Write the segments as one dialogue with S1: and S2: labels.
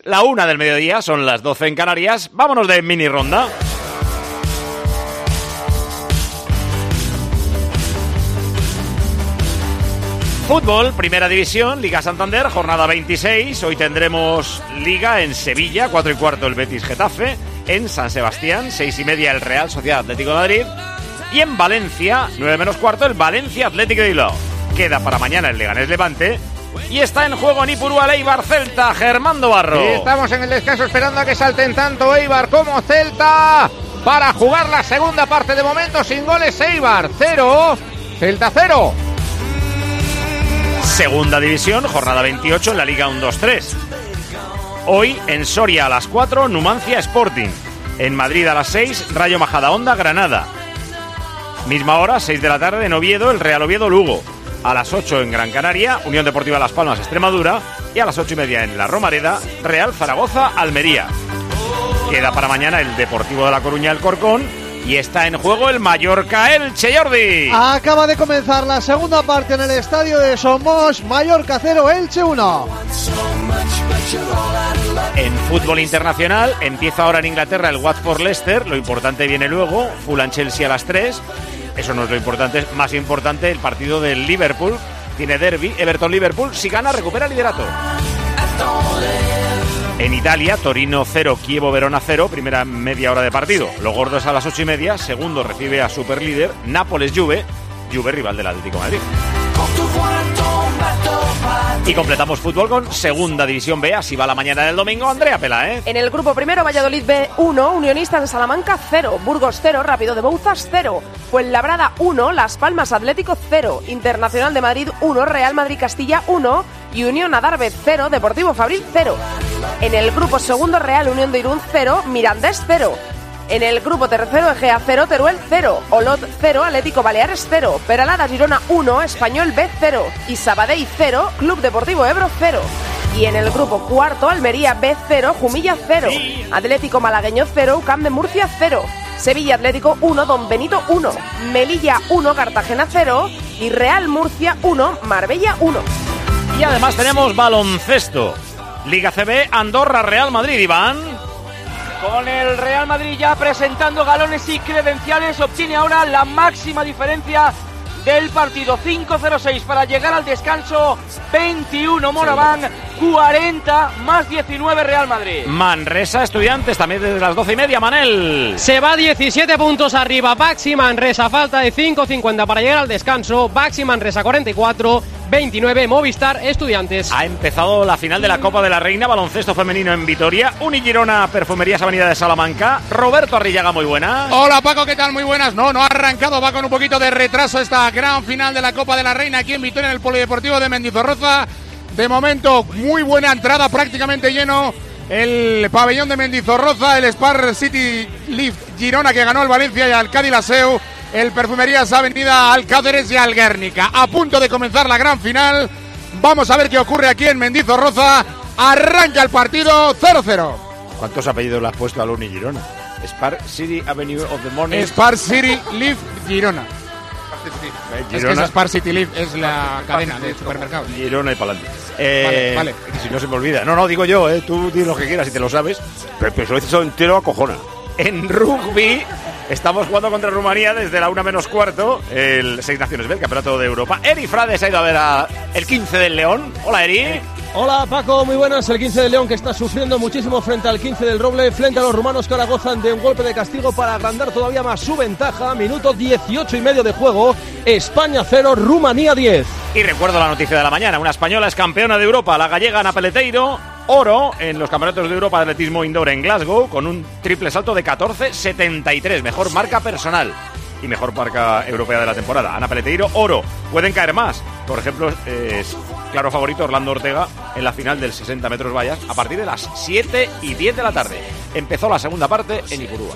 S1: la 1 del mediodía, son las 12 en Canarias. Vámonos de mini ronda. Fútbol, Primera División, Liga Santander, jornada 26. Hoy tendremos Liga en Sevilla, 4:15 el Betis Getafe. En San Sebastián, 6:30 el Real Sociedad Atlético de Madrid. Y en Valencia, 9:15 el Valencia Atlético de Bilbao. Queda para mañana el Leganés Levante. Y está en juego en Ipurúa, Eibar Celta, Germán Barro.
S2: Y estamos en el descanso esperando a que salten tanto Eibar como Celta para jugar la segunda parte. De momento sin goles, Eibar 0, Celta 0.
S1: Segunda División, jornada 28 en la Liga 1-2-3. Hoy en Soria a las 4, Numancia Sporting. En Madrid a las 6, Rayo Majadahonda Granada. Misma hora, 6 de la tarde en Oviedo, el Real Oviedo Lugo. A las 8 en Gran Canaria, Unión Deportiva Las Palmas Extremadura. Y a las 8:30 en La Romareda, Real Zaragoza Almería. Queda para mañana el Deportivo de La Coruña Alcorcón. Y está en juego el Mallorca Elche, Jordi.
S3: Acaba de comenzar la segunda parte en el estadio de Somos. Mallorca 0, Elche 1.
S1: En fútbol internacional empieza ahora en Inglaterra el Watford-Leicester. Lo importante viene luego. Fulham-Chelsea a las 3. Eso no es lo importante, es más importante el partido del Liverpool. Tiene derbi, Everton-Liverpool. Si gana, recupera el liderato. En Italia, Torino 0, Chievo Verona 0, primera media hora de partido. Los gordos a las 8:30, segundo recibe a superlíder Nápoles Juve, rival del Atlético de Madrid. Y completamos fútbol con Segunda División B, así va la mañana del domingo. Andrea Peláez.
S4: En el grupo primero, Valladolid B 1, Unionistas de Salamanca 0, Burgos 0, Rápido de Bouzas 0, Fuenlabrada 1, Las Palmas Atlético 0, Internacional de Madrid 1, Real Madrid Castilla 1 y Unión Adarve 0, Deportivo Fabril 0. En el grupo segundo, Real Unión de Irún 0, Mirandés 0. En el grupo tercero, Egea 0, Teruel 0, Olot 0, Atlético Baleares 0, Peralada Girona 1, Español B 0 y Sabadell 0, Club Deportivo Ebro 0. Y en el grupo cuarto, Almería B 0, Jumilla 0, Atlético Malagueño 0, UCAM de Murcia 0, Sevilla Atlético 1, Don Benito 1, Melilla 1, Cartagena 0 y Real Murcia 1, Marbella 1.
S1: Y además tenemos baloncesto. Liga CB, Andorra, Real Madrid, Iván.
S5: Con el Real Madrid ya presentando galones y credenciales, obtiene ahora la máxima diferencia del partido. 5-0-6 para llegar al descanso. 21 Moraván, 40 más 19 Real Madrid.
S1: Manresa Estudiantes también desde las 12:30, Manel.
S6: Se va 17 puntos arriba Baxi Manresa, falta de 5:50 para llegar al descanso. Baxi Manresa 44, 29 Movistar Estudiantes.
S1: Ha empezado la final de la Copa de la Reina, baloncesto femenino en Vitoria. Unigirona, Perfumerías Avenida de Salamanca. Roberto Arrillaga, muy buenas.
S2: Hola Paco, ¿qué tal? Muy buenas. No ha arrancado, va con un poquito de retraso esta gran final de la Copa de la Reina aquí en Vitoria, en el Polideportivo de Mendizorroza. De momento, muy buena entrada, prácticamente lleno el pabellón de Mendizorroza, el Spar City Lift Girona que ganó al Valencia y al Cádiz Laseu, el Perfumerías Avenida Alcáceres y al Guernica. A punto de comenzar la gran final. Vamos a ver qué ocurre aquí en Mendizorroza. Arranca el partido 0-0.
S1: ¿Cuántos apellidos le has puesto a Luni Girona? Spar City Avenue of the Morning.
S2: Spar City Lift Girona.
S1: Girona.
S2: Es que Spar City Lift es la cadena de supermercados.
S1: Girona y para adelante.
S2: Vale.
S1: Si no se me olvida. No, digo yo, tú di lo que quieras si te lo sabes. Pero eso lo entero acojona. En rugby estamos jugando contra Rumanía desde la 1:15, el Seis Naciones B, el Campeonato de Europa. Eri Frades ha ido a ver el 15 del León. Hola, Eri.
S7: Hola Paco, muy buenas. El 15 del León que está sufriendo muchísimo frente al 15 del Roble, frente a los rumanos que ahora gozan de un golpe de castigo para agrandar todavía más su ventaja. Minuto 18:30 de juego, España 0, Rumanía 10.
S1: Y recuerdo la noticia de la mañana, una española es campeona de Europa, la gallega Ana Peleteiro, oro en los campeonatos de Europa de atletismo indoor en Glasgow, con un triple salto de 14.73, mejor marca personal y mejor marca europea de la temporada. Ana Peleteiro, oro. Pueden caer más. Por ejemplo, es claro favorito Orlando Ortega en la final del 60 metros vallas a partir de las 7:10 de la tarde. Empezó la segunda parte en Ipurúa.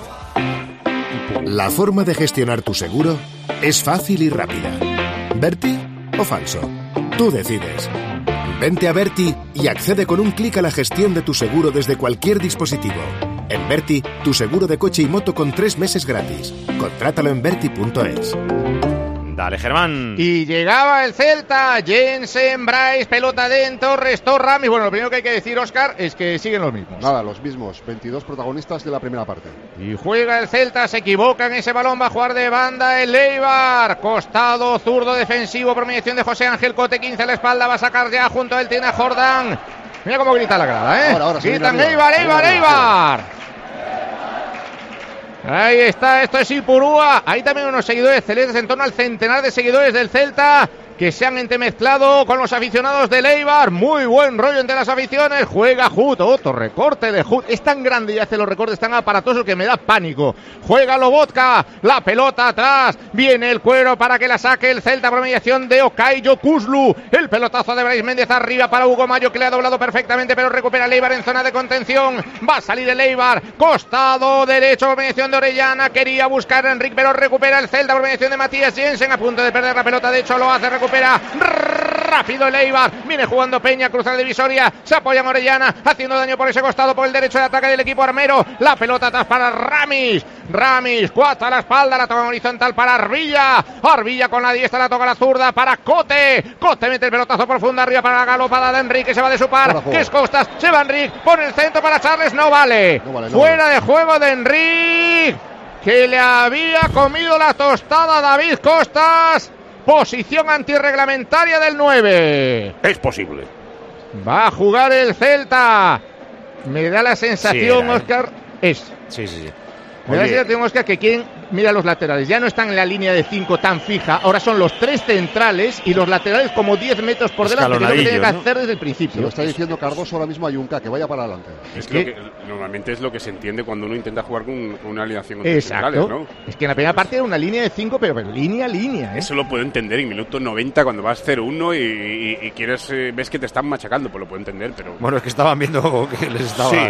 S8: La forma de gestionar tu seguro es fácil y rápida. ¿Berti o falso? Tú decides. Vente a Berti y accede con un clic a la gestión de tu seguro desde cualquier dispositivo. En Berti, tu seguro de coche y moto con 3 meses gratis. Contrátalo en Berti.es.
S1: Dale, Germán.
S2: Y llegaba el Celta, Jensen, Bryce, pelota dentro, restó Ramis. Bueno, lo primero que hay que decir, Óscar, es que siguen los mismos.
S9: Nada, los mismos, 22 protagonistas de la primera parte.
S2: Y juega el Celta, se equivoca en ese balón, va a jugar de banda el Eibar. Costado, zurdo defensivo, por mediación de José Ángel Cote, 15 a la espalda, va a sacar ya, junto a él tiene a Jordán. Mira cómo grita la grada,
S9: Ahora
S2: gritan Eibar. Ahí está, esto es Ipurúa. Hay también unos seguidores celestes, en torno al centenar de seguidores del Celta, que se han entremezclado con los aficionados del Eibar. Muy buen rollo entre las aficiones. Juega Jut, otro recorte de Jut. Es tan grande y hace los recortes tan aparatosos que me da pánico. Juega Lobotka, la pelota atrás. Viene el Cuero para que la saque el Celta por mediación de Okay Yokuşlu. El pelotazo de Brais Méndez arriba para Hugo Mayo, que le ha doblado perfectamente, pero recupera el Eibar en zona de contención. Va a salir el Eibar, costado derecho por mediación de Orellana. Quería buscar a Enrique, pero recupera el Celta por mediación de Matías Jensen. A punto de perder la pelota, de hecho lo hace, recupera rápido el Eibar, viene jugando Peña, cruza la divisoria, se apoya en Orellana, haciendo daño por ese costado, por el derecho de ataque del equipo armero. La pelota atrás para Ramis, 4 a la espalda, la toca horizontal para Arvilla con la diestra, la toca la zurda para Cote mete el pelotazo profundo arriba para la galopada de Enrique, se va de su par, que es Costas, se va Enrique, pone el centro para Charles, no vale. Fuera de juego de Enrique, que le había comido la tostada a David Costas. Posición antirreglamentaria del 9.
S10: Es posible.
S2: Va a jugar el Celta. Me da la sensación, Óscar, me da la sensación, Óscar, que quien mira los laterales, ya no están en la línea de 5 tan fija, ahora son los 3 centrales y los laterales como 10 metros por delante, que es lo que tiene que hacer desde el principio.
S9: Se lo está diciendo Cardoso ahora mismo a Junca, que vaya para adelante.
S10: Es que normalmente es lo que se entiende cuando uno intenta jugar con una alineación con centrales, ¿no?
S2: Es que en la primera parte era una línea de 5, pero línea.
S10: Eso lo puedo entender en minuto 90 cuando vas 0-1 y quieres, ves que te están machacando, pues lo puedo entender, pero...
S1: Bueno, es que estaban viendo que les estaban...
S10: Sí.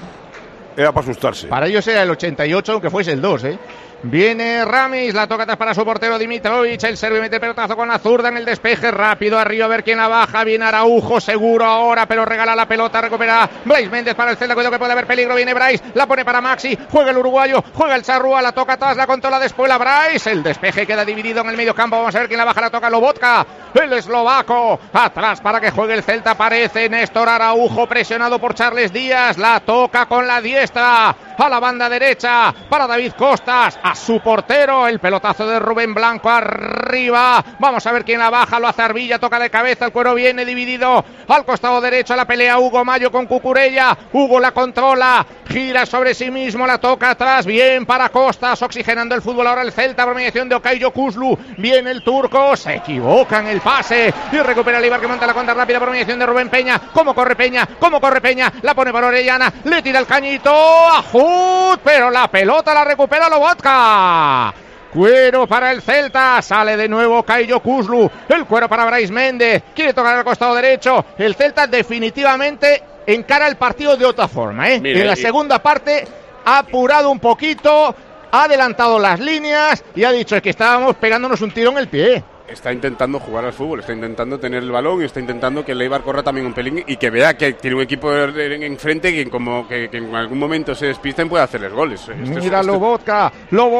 S10: Era para asustarse.
S2: Para ellos era el 88, aunque fuese el 2, Viene Ramis, la toca atrás para su portero Dimitrovic, el serbio mete el pelotazo con la zurda en el despeje, rápido arriba a ver quién la baja, viene Araujo, seguro ahora, pero regala la pelota, recupera Brais Méndez para el Celta, cuidado que puede haber peligro, viene Brais, la pone para Maxi, juega el uruguayo, juega el Charrúa, la toca atrás, la controla después la Brais, el despeje queda dividido en el medio campo, vamos a ver quién la baja, la toca Lobotka, el eslovaco, atrás para que juegue el Celta, aparece Néstor Araujo, presionado por Charles Díaz, la toca con la diestra, a la banda derecha, para David Costas, a su portero, el pelotazo de Rubén Blanco arriba, vamos a ver quién la baja, lo hace Arvilla, toca de cabeza, el Cuero viene dividido, al costado derecho la pelea Hugo Mayo con Cucurella, Hugo la controla, gira sobre sí mismo, la toca atrás, bien para Costas, oxigenando el fútbol ahora el Celta, por mediación de Okay Yokuşlu, viene el turco, se equivoca en el pase, y recupera el Eibar que monta la contra rápida por mediación de Rubén Peña, cómo corre Peña, la pone para Orellana, le tira el cañito a Jut, pero la pelota la recupera Lobotka. Cuero para el Celta, sale de nuevo Okay Yokuşlu, el Cuero para Brais Méndez, quiere tocar al costado derecho, el Celta definitivamente encara el partido de otra forma, en la segunda parte ha apurado un poquito, ha adelantado las líneas y ha dicho que estábamos pegándonos un tiro en el pie.
S10: Está intentando jugar al fútbol, está intentando tener el balón y está intentando que el Eibar corra también un pelín y que vea que tiene un equipo enfrente que en algún momento se despisten puede hacerles goles.
S2: Mira Lobotka,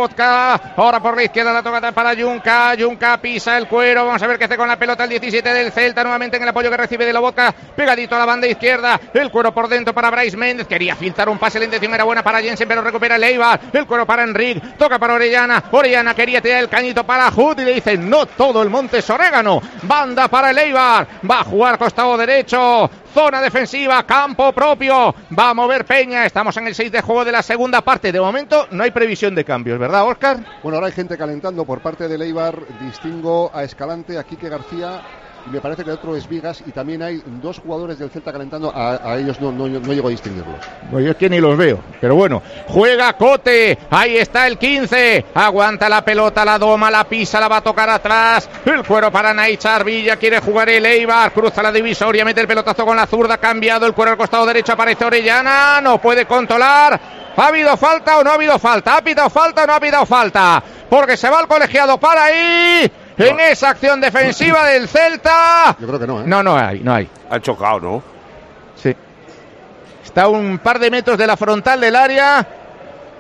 S2: ahora por la izquierda la toca para Junca pisa el Cuero, vamos a ver qué hace con la pelota el 17 del Celta, nuevamente en el apoyo que recibe de Lobotka, pegadito a la banda izquierda, el Cuero por dentro para Brais Méndez, quería filtrar un pase, la intención era buena para Jensen, pero recupera el Eibar, el Cuero para Enrique, toca para Orellana quería tirar el cañito para Jut y le dice no todo el Montes Orégano, banda para el Eibar, va a jugar costado derecho, zona defensiva, campo propio, va a mover Peña, estamos en el 6 de juego de la segunda parte, de momento no hay previsión de cambios, ¿verdad, Óscar?
S9: Bueno, ahora hay gente calentando por parte del Eibar, distingo a Escalante, a Quique García y me parece que el otro es Vigas y también hay 2 jugadores del Celta calentando, a ellos no llego a distinguirlos.
S2: Pues yo es que ni los veo, pero bueno, juega Cote, ahí está el 15, aguanta la pelota, la doma, la pisa, la va a tocar atrás, el Cuero para Naicha Arvilla, quiere jugar el Eibar, cruza la divisoria, mete el pelotazo con la zurda, cambiado, el Cuero al costado derecho, aparece Orellana, no puede controlar, ¿ha habido falta o no ha habido falta? ¿Ha pitado falta o no ha pitado falta? Porque se va el colegiado para ahí. En esa acción defensiva del Celta.
S9: Yo creo que no,
S2: No hay.
S10: Ha chocado, ¿no?
S2: Sí. Está a un par de metros de la frontal del área.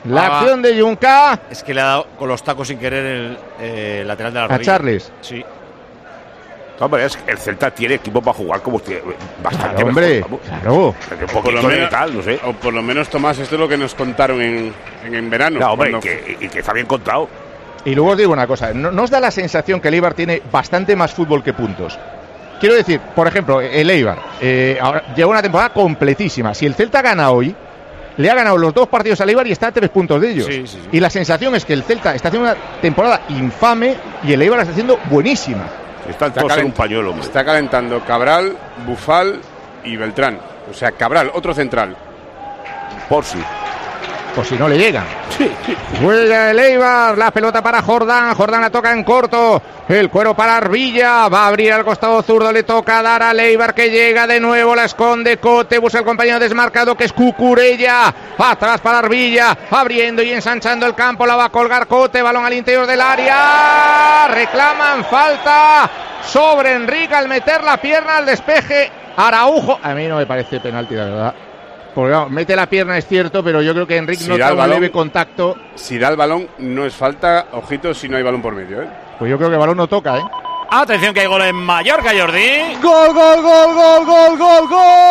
S11: La acción de Junca.
S1: Es que le ha dado con los tacos sin querer el lateral de la rodilla.
S11: A Charles.
S1: Sí.
S12: Hombre, es que el Celta tiene equipo para jugar como bastante
S11: claro, hombre,
S12: mejor.
S11: Claro.
S12: Un poquito de tal, no sé.
S10: O por lo menos, Tomás, esto es lo que nos contaron en verano.
S12: No, hombre, y que está bien contado.
S11: Y luego os digo una cosa, ¿no os da la sensación que el Eibar tiene bastante más fútbol que puntos? Quiero decir, por ejemplo, el Eibar ahora lleva una temporada completísima. Si el Celta gana hoy, le ha ganado los 2 partidos al Eibar y está a 3 puntos de ellos.
S1: Sí.
S11: Y la sensación es que el Celta está haciendo una temporada infame y el Eibar la está haciendo buenísima.
S12: Está todos en un pañuelo, hombre.
S10: Está calentando Cabral, Bufal y Beltrán. O sea, Cabral, otro central.
S12: Por si.
S11: Por si no le llegan. Sí. Juega el Eibar, la pelota para Jordán. Jordán la toca en corto. El cuero para Arbilla. Va a abrir al costado zurdo. Le toca dar al Eibar que llega de nuevo. La esconde Cote. Busca el compañero desmarcado que es Cucurella. Atrás para Arbilla. Abriendo y ensanchando el campo. La va a colgar Cote. Balón al interior del área. Reclaman falta sobre Enrique al meter la pierna al despeje. Araujo. A mí no me parece penalti, la verdad. Porque vamos, mete la pierna, es cierto, pero yo creo que Enrique no da un leve contacto.
S10: Si da el balón, no es falta. Ojito si no hay balón por medio, ¿eh?
S11: Pues yo creo que el balón no toca, ¿eh?
S1: Atención que hay gol en Mallorca, Jordi.
S3: Gol, gol, gol, gol, gol, gol,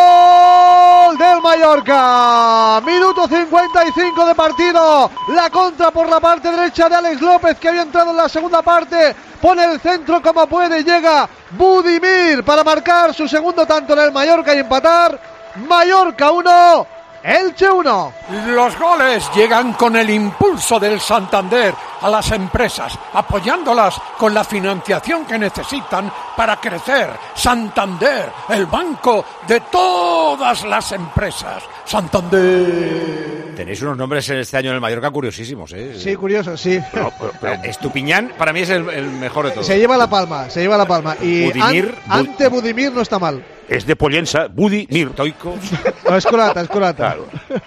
S3: gol del Mallorca. Minuto 55 de partido. La contra por la parte derecha de Alex López, que había entrado en la segunda parte. Pone el centro como puede. Llega Budimir para marcar su segundo tanto en el Mallorca y empatar. Mallorca 1, Elche 1.
S13: Los goles llegan con el impulso del Santander a las empresas, apoyándolas con la financiación que necesitan para crecer. Santander, el banco de todas las empresas. Santander.
S1: Tenéis unos nombres este año en el Mallorca curiosísimos, ¿eh?
S3: Sí, curioso, sí.
S1: Estupiñán para mí es el mejor de todos.
S3: Se lleva la palma. Y
S1: Budimir,
S3: ante Budimir no está mal.
S12: Es de Pollensa, Budimir.
S1: Toico.
S3: No, es croata.
S12: Claro.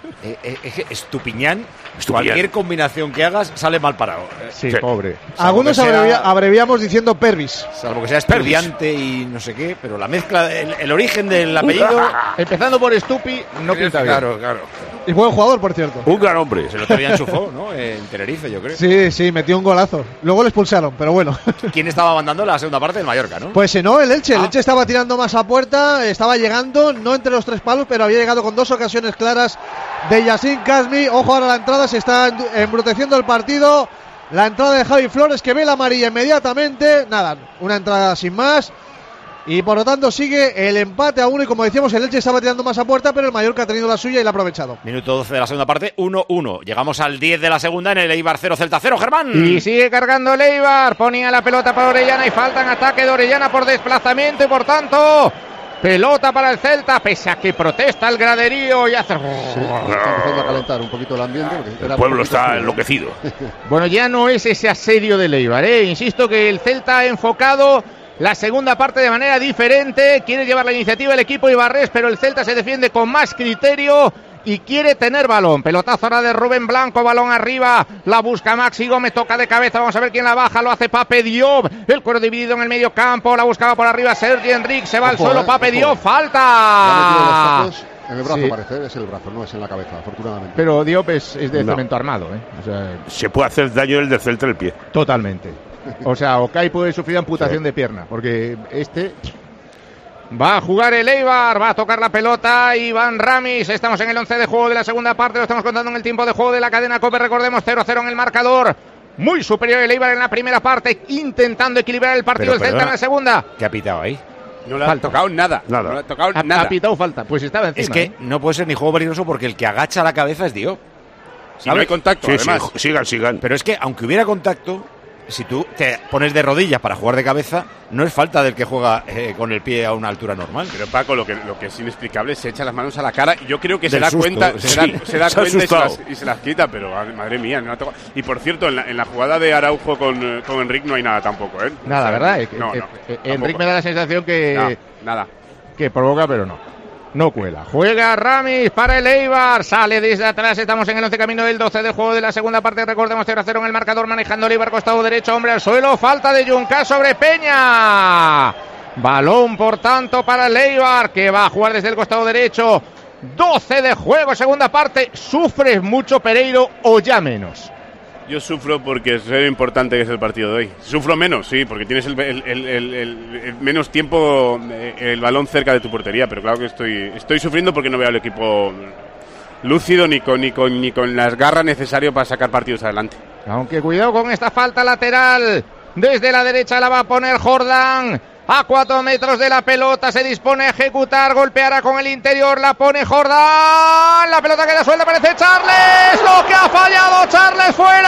S1: Estupiñán, cualquier combinación que hagas sale mal parado.
S11: Sí, pobre.
S3: Algunos abreviamos diciendo Pervis.
S1: Salvo que sea estudiante y no sé qué, pero la mezcla, el origen del apellido.
S11: Empezando por Estupi, no pinta bien.
S1: Claro.
S3: Y buen jugador, por cierto.
S12: Un gran hombre.
S1: Se lo había enchufado, ¿no? En Tenerife, yo creo.
S3: Sí, metió un golazo. Luego le expulsaron, pero bueno.
S1: ¿Quién estaba mandando la segunda parte del Mallorca, no?
S3: Pues no, el Elche. El Elche estaba tirando más a puerta, estaba llegando, no entre los 3 palos, pero había llegado con 2 ocasiones claras de Yacine Kasmi. Ojo ahora la entrada, se está embruteciendo el partido. La entrada de Javi Flores, que ve la amarilla inmediatamente. Nada, una entrada sin más. Y por lo tanto sigue el empate a 1 y como decíamos el Elche estaba tirando más a puerta, pero el Mallorca ha tenido la suya y la ha aprovechado.
S1: Minuto 12 de la segunda parte, 1-1. Llegamos al 10 de la segunda en el Eibar 0, Celta 0, Germán.
S11: Y sigue cargando el Eibar, ponía la pelota para Orellana y falta en ataque de Orellana por desplazamiento y por tanto pelota para el Celta, pese a que protesta el graderío y hace...
S9: Sí, está empezando a calentar un poquito el ambiente.
S12: El pueblo está enloquecido.
S11: Bueno, ya no es ese asedio del Eibar, ¿eh? Insisto que el Celta ha enfocado la segunda parte de manera diferente, quiere llevar la iniciativa el equipo ibarrés, pero el Celta se defiende con más criterio y quiere tener balón. Pelotazo ahora de Rubén Blanco, balón arriba, la busca Maxi Gómez, toca de cabeza, vamos a ver quién la baja, lo hace Pape Diop, el cuero dividido en el medio campo, la buscaba por arriba Sergi Enrique, se va al suelo, Pape Diop, falta.
S9: En el brazo parece, es el brazo, no es en la cabeza, afortunadamente.
S11: Pero Diop es de cemento armado, ¿eh?
S12: O sea, se puede hacer daño el del Celta en el pie.
S11: Totalmente. O sea, Okay puede sufrir amputación de pierna, porque va a jugar el Eibar, va a tocar la pelota Iván Ramis. Estamos en el 11 de juego de la segunda parte, lo estamos contando en el tiempo de juego de la cadena COPE, recordemos 0-0 en el marcador. Muy superior el Eibar en la primera parte, intentando equilibrar el partido del Celta en la segunda.
S1: ¿Qué ha pitado ahí?
S10: No le ha tocado nada. No le ha tocado nada.
S11: Ha pitado falta, pues estaba encima.
S1: Es que no puede ser ni juego peligroso porque el que agacha la cabeza es Diop.
S10: Si no hay contacto, además.
S12: Sí, sigan.
S1: Pero es que aunque hubiera contacto, si tú te pones de rodillas para jugar de cabeza, no es falta del que juega con el pie a una altura normal.
S10: Pero Paco, lo que es inexplicable, se echa las manos a la cara y yo creo que se da
S1: susto,
S10: cuenta,
S1: sí.
S10: se da cuenta y se las quita, pero madre mía, no ha tocado. Y por cierto, en la jugada de Araujo con Enrique no hay nada tampoco, ¿eh?
S11: Nada, ¿verdad?
S10: Enrique
S11: me da la sensación que
S10: nada.
S11: Que provoca, pero no cuela. Juega Ramis para el Eibar. Sale desde atrás. Estamos en el 11 camino del 12 del juego de la segunda parte. Recordemos 0-0 en el marcador. Manejando el Eibar costado derecho. Hombre al suelo. Falta de Junca sobre Peña. Balón por tanto para el Eibar, que va a jugar desde el costado derecho. 12 de juego, segunda parte. ¿Sufres mucho, Pereiro, o ya menos?
S10: Yo sufro porque es lo importante que es el partido de hoy. Sufro menos, sí, porque tienes el menos tiempo el balón cerca de tu portería, pero claro que estoy sufriendo porque no veo al equipo lúcido ni con las garras necesarias para sacar partidos adelante.
S11: Aunque cuidado con esta falta lateral. Desde la derecha la va a poner Jordán. A 4 metros de la pelota se dispone a ejecutar, golpeará con el interior, la pone Jordán, la pelota queda suelta, aparece Charles, lo que ha fallado Charles fuera,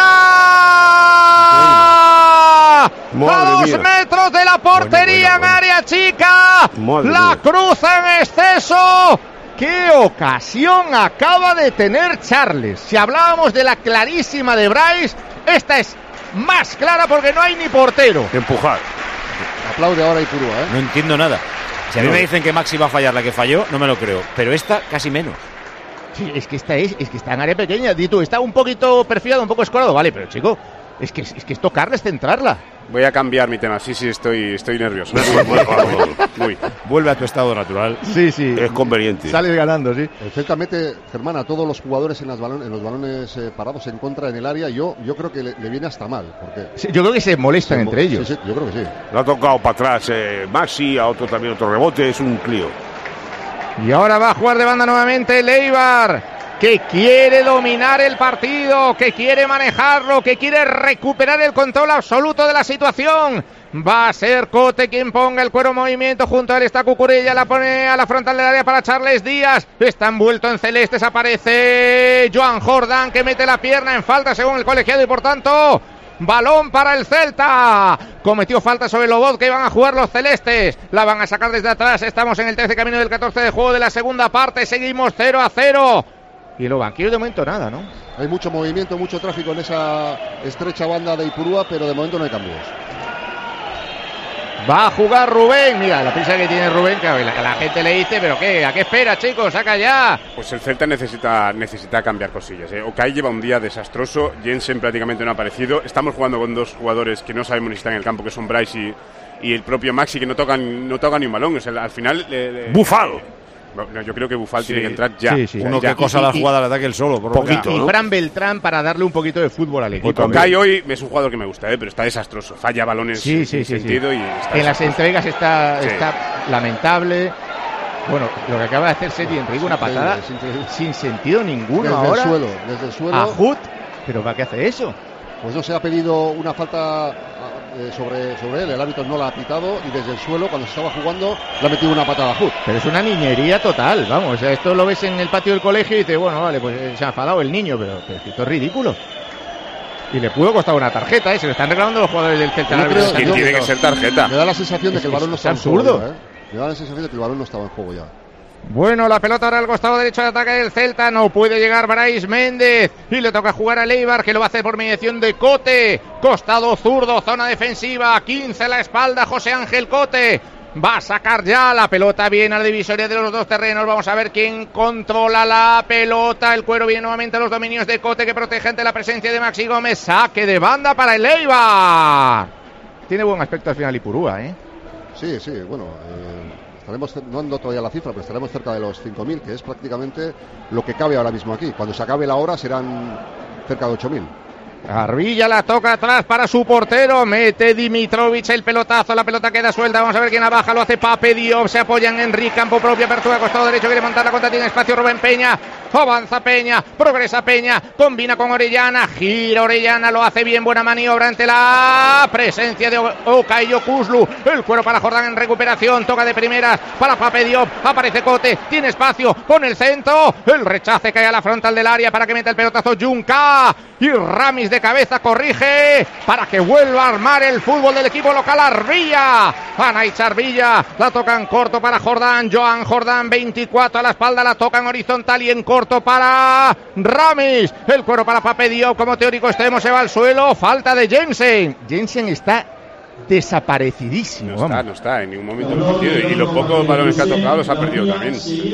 S11: a 2 metros de la portería en área chica, la cruza en exceso. ¡Qué ocasión acaba de tener Charles! Si hablábamos de la clarísima de Bryce, esta es más clara porque no hay ni portero.
S12: Empujar.
S9: Aplaude ahora Ipurúa, ¿eh?
S1: No entiendo nada. Si a mí me dicen que Maxi va a fallar la que falló, no me lo creo. Pero esta casi menos.
S11: Sí, es que está en área pequeña. Dito, está un poquito perfilado, un poco escorado. Vale, pero chico, es que es tocarles, centrarla.
S10: Voy a cambiar mi tema. Sí, estoy nervioso.
S1: Vuelve a tu estado natural.
S3: Sí.
S12: Es conveniente.
S3: Sales ganando, sí.
S9: El Celta mete, Germán, a todos los jugadores en los balones parados en contra en el área. Yo creo que le viene hasta mal. Porque
S11: Sí, yo creo que se molestan entre ellos.
S9: Sí, yo creo que sí.
S12: Lo ha tocado para atrás Maxi, a otro también otro rebote. Es un clío.
S11: Y ahora va a jugar de banda nuevamente Leibar, que quiere dominar el partido, que quiere manejarlo, que quiere recuperar el control absoluto de la situación. Va a ser Cote quien ponga el cuero en movimiento. Junto a él está Cucurella, la pone a la frontal del área para Charles Díaz. Está envuelto en celestes, aparece Joan Jordán, que mete la pierna en falta según el colegiado y por tanto balón para el Celta. Cometió falta sobre Lobot, que iban a jugar los celestes. La van a sacar desde atrás. Estamos en el 13 camino del 14 de juego de la segunda parte. Seguimos 0-0. Y los banquillos de momento nada, ¿no?
S9: Hay mucho movimiento, mucho tráfico en esa estrecha banda de Ipurúa, pero de momento no hay cambios.
S11: Va a jugar Rubén. Mira, la prisa que tiene Rubén, que la gente le dice, pero ¿qué? ¿A qué espera, chicos? ¡Saca ya!
S10: Pues el Celta necesita cambiar cosillas. Okay lleva un día desastroso. Jensen prácticamente no ha aparecido. Estamos jugando con dos jugadores que no sabemos ni están en el campo, que son Bryce y el propio Maxi, que no tocan ni un balón. O sea, al final...
S12: ¡Bufal!
S10: No, yo creo que Bufal tiene que entrar ya.
S11: Sí.
S1: Uno que cosa la jugada al ataque el solo. Por
S12: poquito,
S11: Y
S12: ¿no?
S11: Fran Beltrán para darle un poquito de fútbol al equipo.
S10: Okay hoy es un jugador que me gusta, pero está desastroso. Falla balones sin sentido. Y está
S11: en las entregas está
S10: Sí.
S11: lamentable. Bueno, lo que acaba de hacer Sergi Enrique, una patada sin sentido ninguno ahora.
S9: Desde el suelo.
S11: A Hood. ¿Pero para qué hace eso?
S9: Pues no se ha pedido una falta sobre él, el árbitro no la ha pitado y desde el suelo, cuando se estaba jugando, le ha metido una patada a Hood.
S11: Pero es una niñería total, vamos. O sea, esto lo ves en el patio del colegio y dices, bueno, vale, pues se ha enfadado el niño, pero esto es ridículo. Y le pudo costar una tarjeta, se lo están reclamando los jugadores del Celta.
S10: Tiene que ser tarjeta.
S9: Me da la sensación de que el balón no está en juego.
S11: absurdo.
S9: Me da la sensación de que el balón no estaba en juego ya.
S11: Bueno, la pelota ahora al costado derecho de ataque del Celta. No puede llegar Brais Méndez. Y le toca jugar a Leibar, que lo va a hacer por mediación de Cote. Costado zurdo, zona defensiva. 15 a la espalda, José Ángel Cote. Va a sacar ya la pelota bien a la divisoria de los dos terrenos. Vamos a ver quién controla la pelota. El cuero viene nuevamente a los dominios de Cote, que protege ante la presencia de Maxi Gómez. Saque de banda para el Leibar. Tiene buen aspecto al final Ipurúa, ¿eh?
S9: Sí, bueno... estaremos, no ando todavía la cifra, pero estaremos cerca de los 5.000, que es prácticamente lo que cabe ahora mismo aquí. Cuando se acabe la hora serán cerca de 8.000.
S11: Arbilla la toca atrás para su portero. Mete Dimitrovic el pelotazo. La pelota queda suelta. Vamos a ver quién la baja. Lo hace Pape Diop. Se apoya en Enrique. Campo propio. Apertura. Costado derecho. Quiere montar la contra. Tiene espacio Rubén Peña. Avanza Peña. Progresa Peña. Combina con Orellana. Gira Orellana. Lo hace bien. Buena maniobra ante la presencia de Okay Kuzlu. El cuero para Jordán en recuperación. Toca de primeras para Pape Diop. Aparece Cote. Tiene espacio. Con el centro. El rechace cae a la frontal del área para que meta el pelotazo Junca. Y Ramis de cabeza corrige para que vuelva a armar el fútbol del equipo local. Arbilla. Anaicha Arbilla. La tocan corto para Jordán. Joan Jordán, 24 a la espalda. La tocan horizontal y en corto para Ramis. El cuero para Pape Diop. Como teórico extremo se va al suelo. Falta de Jensen. Jensen está desaparecidísimo.
S10: No está en ningún momento del partido. Y los pocos balones que ha tocado los ha perdido también.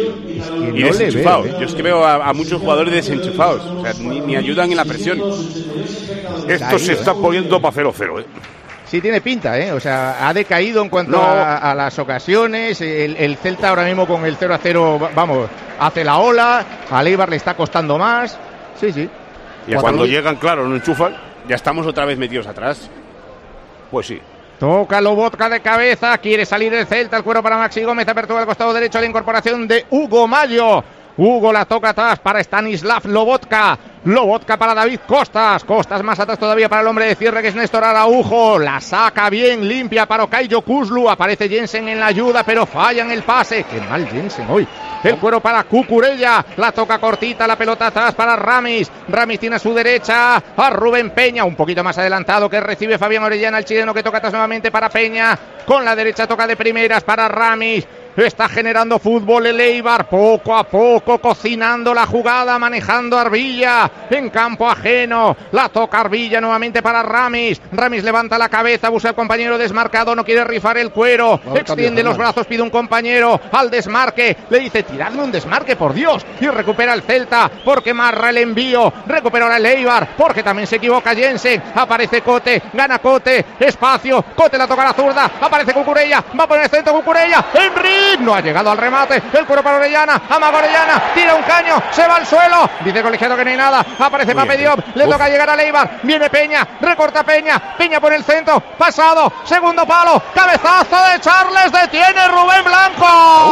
S10: Y
S11: no
S10: desenchufados.
S11: le veo,
S10: Yo es que veo a muchos jugadores desenchufados. O sea, ni ayudan en la presión.
S12: Esto se está poniendo para 0-0, ¿eh?
S11: Sí, tiene pinta, ¿eh? O sea, ha decaído en cuanto a las ocasiones. El Celta ahora mismo con el 0-0, vamos, hace la ola. A Eibar le está costando más. Sí.
S12: Y cuando llegan, claro, no enchufan.
S10: Ya estamos otra vez metidos atrás.
S12: Pues sí.
S11: Toca Lobotka de cabeza, quiere salir el Celta, el cuero para Maxi Gómez, apertura al costado derecho, la incorporación de Hugo Mayo. Hugo la toca atrás para Stanislav Lobotka. Lobotka para David Costas. Costas más atrás todavía para el hombre de cierre que es Néstor Araujo. La saca bien, limpia para Okayo Kuzlu. Aparece Jensen en la ayuda, pero falla en el pase. Qué mal Jensen hoy. El cuero para Cucurella. La toca cortita, la pelota atrás para Ramis. Ramis tiene a su derecha a Rubén Peña. Un poquito más adelantado que recibe Fabián Orellana, el chileno, que toca atrás nuevamente para Peña. Con la derecha toca de primeras para Ramis. Está generando fútbol el Eibar, poco a poco, cocinando la jugada, manejando Arbilla en campo ajeno. La toca Arbilla nuevamente para Ramis. Ramis levanta la cabeza, busca al compañero desmarcado, no quiere rifar el cuero. Extiende los brazos, pide un compañero al desmarque. Le dice, tiradme un desmarque, por Dios. Y recupera el Celta, porque marra el envío. Recupera ahora el Eibar, porque también se equivoca Jensen. Aparece Cote, gana Cote, espacio. Cote la toca a la zurda, aparece Cucurella, va por el centro Cucurella. Henry no ha llegado al remate, el cuero para Orellana, amaga Orellana, tira un caño, se va al suelo, dice Colegiado que no hay nada, aparece Pape Diop, le toca llegar a Eibar, viene Peña, recorta Peña, Peña por el centro, pasado, segundo palo, cabezazo de Charles, detiene Rubén Blanco.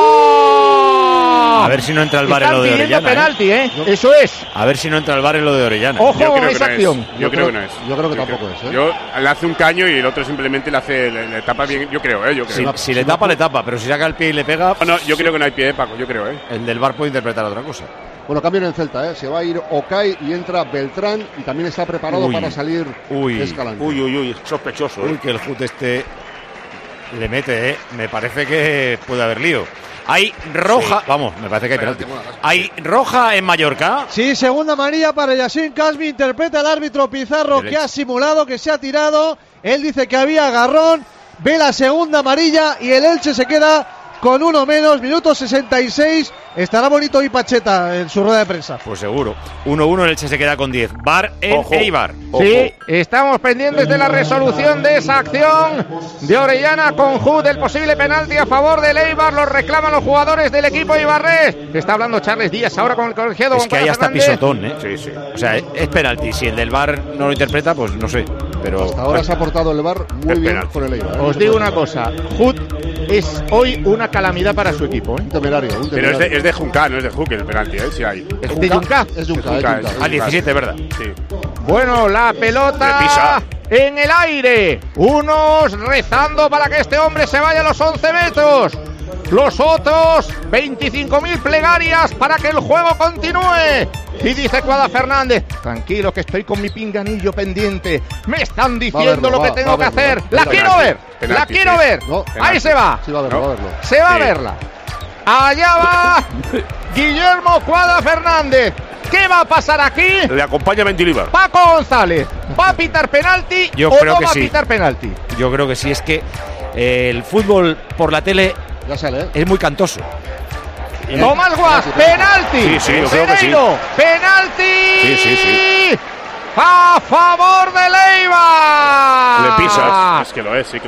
S1: A ver si no entra el VAR en lo de Orellana.
S11: Penalti, eso es.
S1: A ver si no entra el VAR en lo de Orellana.
S11: Ojo con esa acción.
S10: Yo creo que no es.
S9: Yo creo que tampoco es.
S10: Yo le hace un caño y el otro simplemente le tapa bien. Yo creo.
S1: Si le tapa, le tapa, pero si saca el pie y le pega.
S10: No, yo creo que no hay pie, Paco. Yo creo.
S1: El del VAR puede interpretar otra cosa.
S9: Bueno, cambio en el Celta, se va a ir Okay y entra Beltrán y también está preparado para salir Escalante.
S12: Uy, sospechoso.
S1: Uy, que el Jut le mete, me parece que puede haber lío. Hay roja, vamos, me parece que hay penalti. Hay roja en Mallorca.
S3: Sí, segunda amarilla para Yacine Kasmi, interpreta el árbitro Pizarro que ha simulado, que se ha tirado. Él dice que había agarrón, ve la segunda amarilla y el Elche se queda con uno menos, minuto 66. Estará bonito y Pacheta en su rueda de prensa.
S1: Pues seguro. 1-1, el Elche se queda con 10. VAR en Eibar.
S11: Sí, estamos pendientes de la resolución de esa acción de Orellana con Jut, del posible penalti a favor del Eibar. Lo reclaman los jugadores del equipo ibarrés. Está hablando Charles Díaz ahora con el colegiado.
S1: Es que hay hasta pisotón,
S12: Sí.
S1: O sea, es penalti. Si el del VAR no lo interpreta, pues no sé. Pero
S9: hasta ahora se ha portado el VAR muy bien penalti por el Eibar.
S11: Os digo una cosa, Jut es hoy una calamidad para su equipo.
S9: Un temerario.
S10: Pero es de Junca, no es de Juque el penalti, si hay.
S11: ¿Es de Junca?
S9: Es Junca.
S1: Al 17, ¿verdad?
S10: Sí.
S11: Bueno, la pelota en el aire. Unos rezando para que este hombre se vaya a los 11 metros. Los otros, 25.000 plegarias para que el juego continúe. Y dice Cuadra Fernández, tranquilo que estoy con mi pinganillo pendiente. Me están diciendo lo que tengo que hacer. La quiero ver, la quiero ver. Ahí se va.
S9: Sí, va a verlo.
S11: Se va a verla. Allá va Guillermo Cuadra Fernández. ¿Qué va a pasar aquí?
S12: Le acompaña Mendilibar.
S11: Paco González, ¿va a pitar penalti
S1: Yo
S11: o
S1: creo
S11: no
S1: que
S11: va
S1: sí.
S11: a pitar penalti?
S1: Yo creo que sí, es que el fútbol por la tele
S9: ya sale,
S1: es muy cantoso.
S11: Tomás Guas, penalti.
S12: Sí, yo creo que sí.
S11: Penalti.
S12: Sí.
S11: A favor de Eibar.
S12: Le pisas.
S10: Es que lo es, sí.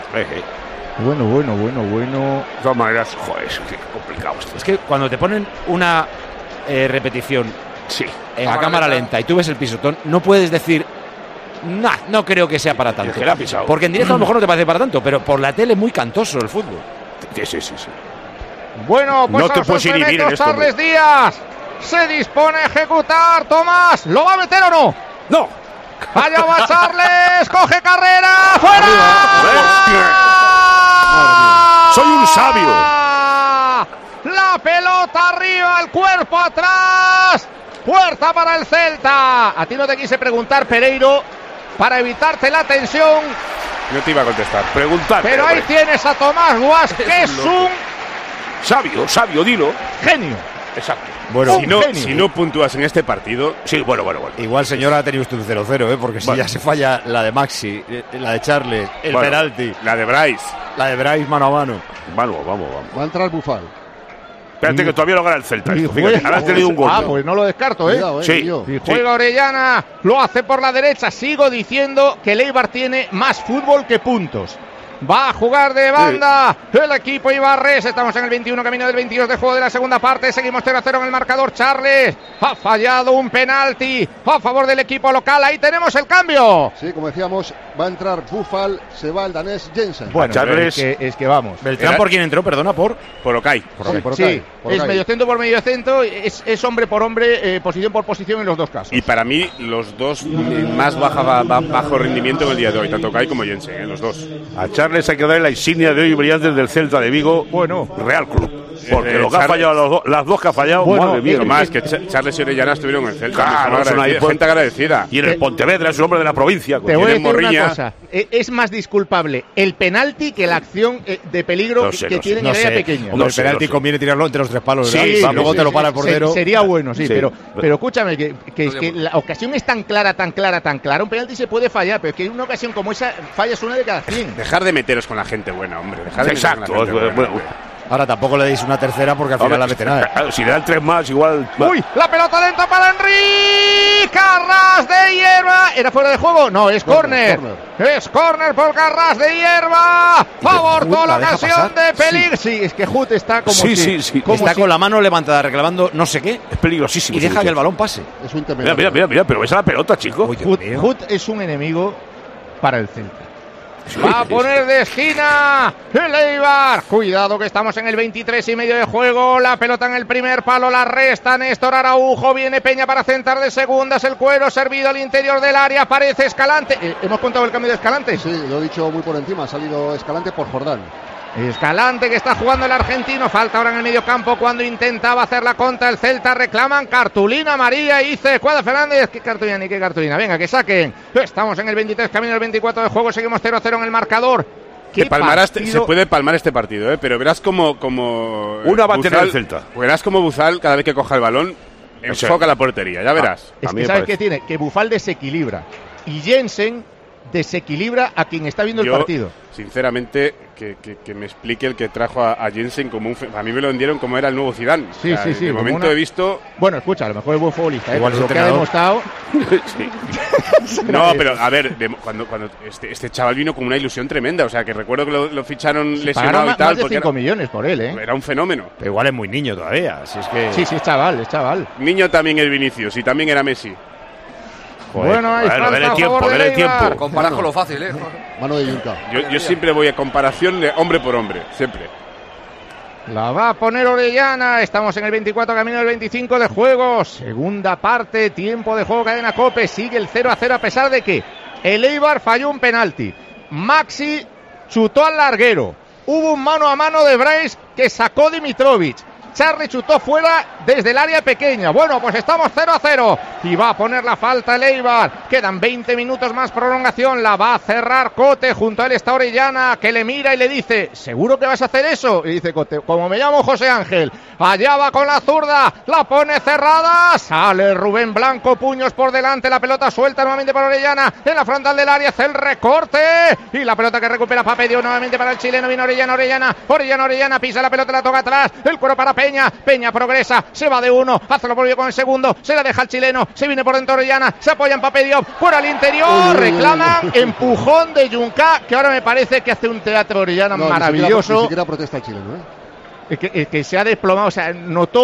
S11: Bueno.
S12: De todas maneras, joder, es complicado esto.
S1: Es que cuando te ponen una repetición a cámara lenta y tú ves el pisotón, no puedes decir, no creo que sea para tanto.
S12: Es que la ha pisado.
S1: Porque en directo a lo mejor no te parece para tanto, pero por la tele es muy cantoso el fútbol.
S12: Sí.
S11: Bueno, pues
S12: no te puedes inhibir en esto.
S11: Charles Díaz se dispone a ejecutar. Tomás, ¿lo va a meter o no?
S12: No.
S11: Allá va Charles, coge carrera, ¡fuera!
S12: Soy un sabio.
S11: La pelota arriba, el cuerpo atrás. Puerta para el Celta. A ti no te quise preguntar, Pereiro, para evitarte la tensión.
S10: No te iba a contestar.
S12: Preguntar.
S11: Pero ahí tienes a Tomás Guas, que es un
S12: sabio, dilo.
S11: genio.
S12: Exacto.
S1: Bueno,
S10: si no puntúas en este partido.
S12: Sí, bueno.
S1: Igual, señora, ha tenido usted un 0-0, porque si ya se falla la de Maxi, la de Charles, el penalti,
S10: la de Bryce
S1: mano a mano.
S12: Vamos.
S9: Va a entrar Bufal.
S12: Espérate que todavía lo gana el Celta.
S7: Y
S12: Fíjate,
S7: juega-
S12: ahora has tenido un gol.
S7: Ah, pues no lo descarto, ¿eh?
S9: Cuidado,
S12: Sí.
S9: Guillo.
S7: Y juega Orellana, lo hace por la derecha. Sigo diciendo que el Eibar tiene más fútbol que puntos. Va a jugar de banda el equipo Ibarres. Estamos en el 21, camino del 22 de juego de la segunda parte. Seguimos 0-0 en el marcador. Charles ha fallado un penalti a favor del equipo local. Ahí tenemos el cambio.
S9: Sí, como decíamos, va a entrar Bufal, se va el danés Jensen.
S7: Bueno,
S12: Charles.
S7: es que vamos.
S1: Beltrán, ¿por quién entró? Perdona, por
S10: Okai.
S7: Sí, es medio centro por medio centro. Es hombre por hombre, posición por posición en los dos casos.
S10: Y para mí, los dos más bajo rendimiento en el día de hoy, tanto Okai como Jensen, los dos.
S12: A Charles hay que darle la insignia de hoy brillante del Celta de Vigo.
S7: Bueno.
S12: Real Club. Porque lo que ha
S10: Charles-
S12: fallado, las dos que ha fallado,
S7: Bueno,
S12: madre mía.
S10: Lo más que Charles y Orellana estuvieron en el Celta.
S12: Claro,
S10: son gente agradecida.
S12: Y en el Pontevedra es un hombre de la provincia.
S7: Te voy a
S10: Tienen
S7: decir
S10: morriña.
S7: una cosa. Es más disculpable el penalti que la acción de peligro
S12: No sé,
S7: que
S12: no sé,
S7: tiene en
S12: no
S7: el área
S12: sé.
S7: pequeña.
S12: Hombre, el penalti
S1: conviene tirarlo entre los tres palos,
S12: Sí,
S1: ¿verdad?
S12: vamos,
S1: luego
S12: sí,
S1: te lo
S12: sí,
S1: para el portero.
S7: Sería bueno, sí,
S12: Sí.
S7: pero escúchame, que es que la ocasión es tan clara. Un penalti se puede fallar, pero es que en una ocasión como esa fallas una de cada 100.
S10: Dejar de meteros con la gente buena, hombre. Dejar de meteros
S12: Exacto.
S10: con la gente buena,
S12: Bueno,
S10: hombre.
S1: Ahora tampoco le deis una tercera porque al final la mete nada.
S12: Claro, si le dan tres más, igual.
S7: ¡Uy! La pelota dentro para Enrique Carras de Hierba. ¿Era fuera de juego? No, es córner. Es córner por Carras de Hierba. Abortó la
S1: deja
S7: ocasión
S1: pasar.
S7: de peligro. Sí, es que Hut está como
S12: Sí,
S7: si,
S12: sí, sí.
S7: como
S1: Está
S7: si-
S1: con la mano levantada reclamando no sé qué
S12: Es peligrosísimo.
S1: y deja
S12: ese
S1: que el
S12: muchacho.
S1: balón pase.
S9: Es un
S12: Mira,
S9: temerario.
S12: mira, pero ves a la pelota, chico.
S7: Hut es un enemigo para el Celta. Va a poner de esquina el Eibar. Cuidado que estamos en el 23 y medio de juego. La pelota en el primer palo, la resta Néstor Araujo. Viene Peña para centrar de segundas. El cuero servido al interior del área. Aparece Escalante. ¿Hemos contado el cambio de Escalante?
S9: Sí, lo he dicho muy por encima. Ha salido Escalante por Jordán.
S7: Escalante que está jugando el argentino. Falta ahora en el medio campo cuando intentaba hacer la contra el Celta. Reclaman cartulina amarilla y dice Cuadra Fernández. ¿Qué cartulina ni qué cartulina? Venga, que saquen. Estamos en el 23, camino al 24 de juego. Seguimos 0-0 en el marcador.
S10: Que palmarás,
S7: partido?
S10: se puede palmar este partido, pero verás como
S12: Una va a tener
S10: Buzal-
S12: el Celta.
S10: Verás como Buzal, cada vez que coja el balón, enfoca la portería, ya verás.
S7: Es que ¿sabes qué tiene? Que Bufal desequilibra. Y Jensen desequilibra a quien está viendo el
S10: Yo,
S7: partido.
S10: sinceramente, que me explique el que trajo a Jensen como a mí me lo vendieron como era el nuevo Zidane.
S7: Sí, sí, sí,
S10: De
S7: como
S10: momento
S7: una-
S10: he visto.
S7: Bueno, escucha, a lo mejor es buen futbolista.
S1: Igual
S7: Pero
S1: es
S7: lo que ha
S1: entrenador.
S7: demostrado.
S10: No, pero a ver, cuando este chaval vino con una ilusión tremenda, o sea, que recuerdo que lo ficharon lesionado
S7: Pagaron
S10: y
S7: más
S10: tal,
S7: de
S10: porque
S7: 5 millones por él, ¿eh?
S10: era un fenómeno.
S1: Pero igual es muy niño todavía. Si es que...
S7: Sí, sí, es chaval, es chaval.
S10: Niño también es Vinicius y también era Messi.
S1: Joder.
S7: Bueno, hay falta
S12: dele
S7: a
S12: tiempo,
S7: favor del
S12: dele
S7: Eibar.
S12: tiempo.
S14: Comparar con lo fácil, ¿eh?
S9: Mano de Yunca.
S10: Yo siempre voy a comparación de hombre por hombre, siempre.
S7: La va a poner Orellana. Estamos en el 24, camino del 25 de juego. Segunda parte, tiempo de juego, cadena COPE. Sigue el 0-0 a pesar de que el Eibar falló un penalti. Maxi chutó al larguero. Hubo un mano a mano de Bryce que sacó Dimitrovic. Charlie chutó fuera desde el área pequeña. Bueno, pues estamos 0-0 y va a poner la falta el Eibar. Quedan 20 minutos más prolongación. La va a cerrar Cote. Junto a él está Orellana, que le mira y le dice: ¿seguro que vas a hacer eso? Y dice Cote: como me llamo José Ángel. Allá va con la zurda, la pone cerrada. Sale Rubén Blanco, puños por delante. La pelota suelta nuevamente para Orellana. En la frontal del área hace el recorte. Y la pelota que recupera Papedio nuevamente para el chileno. Viene Orellana, pisa la pelota, la toca atrás. El cuero para Peña. Peña progresa, se va de uno, hace lo propio con el segundo. Se la deja al chileno, se viene por dentro Orellana. Se apoya en Papedio, por al interior. Reclaman empujón de Junca, que ahora me parece que hace un teatro Orellana maravilloso.
S9: Ni siquiera protesta el chileno, ¿eh?
S7: Que se ha desplomado, o sea, notó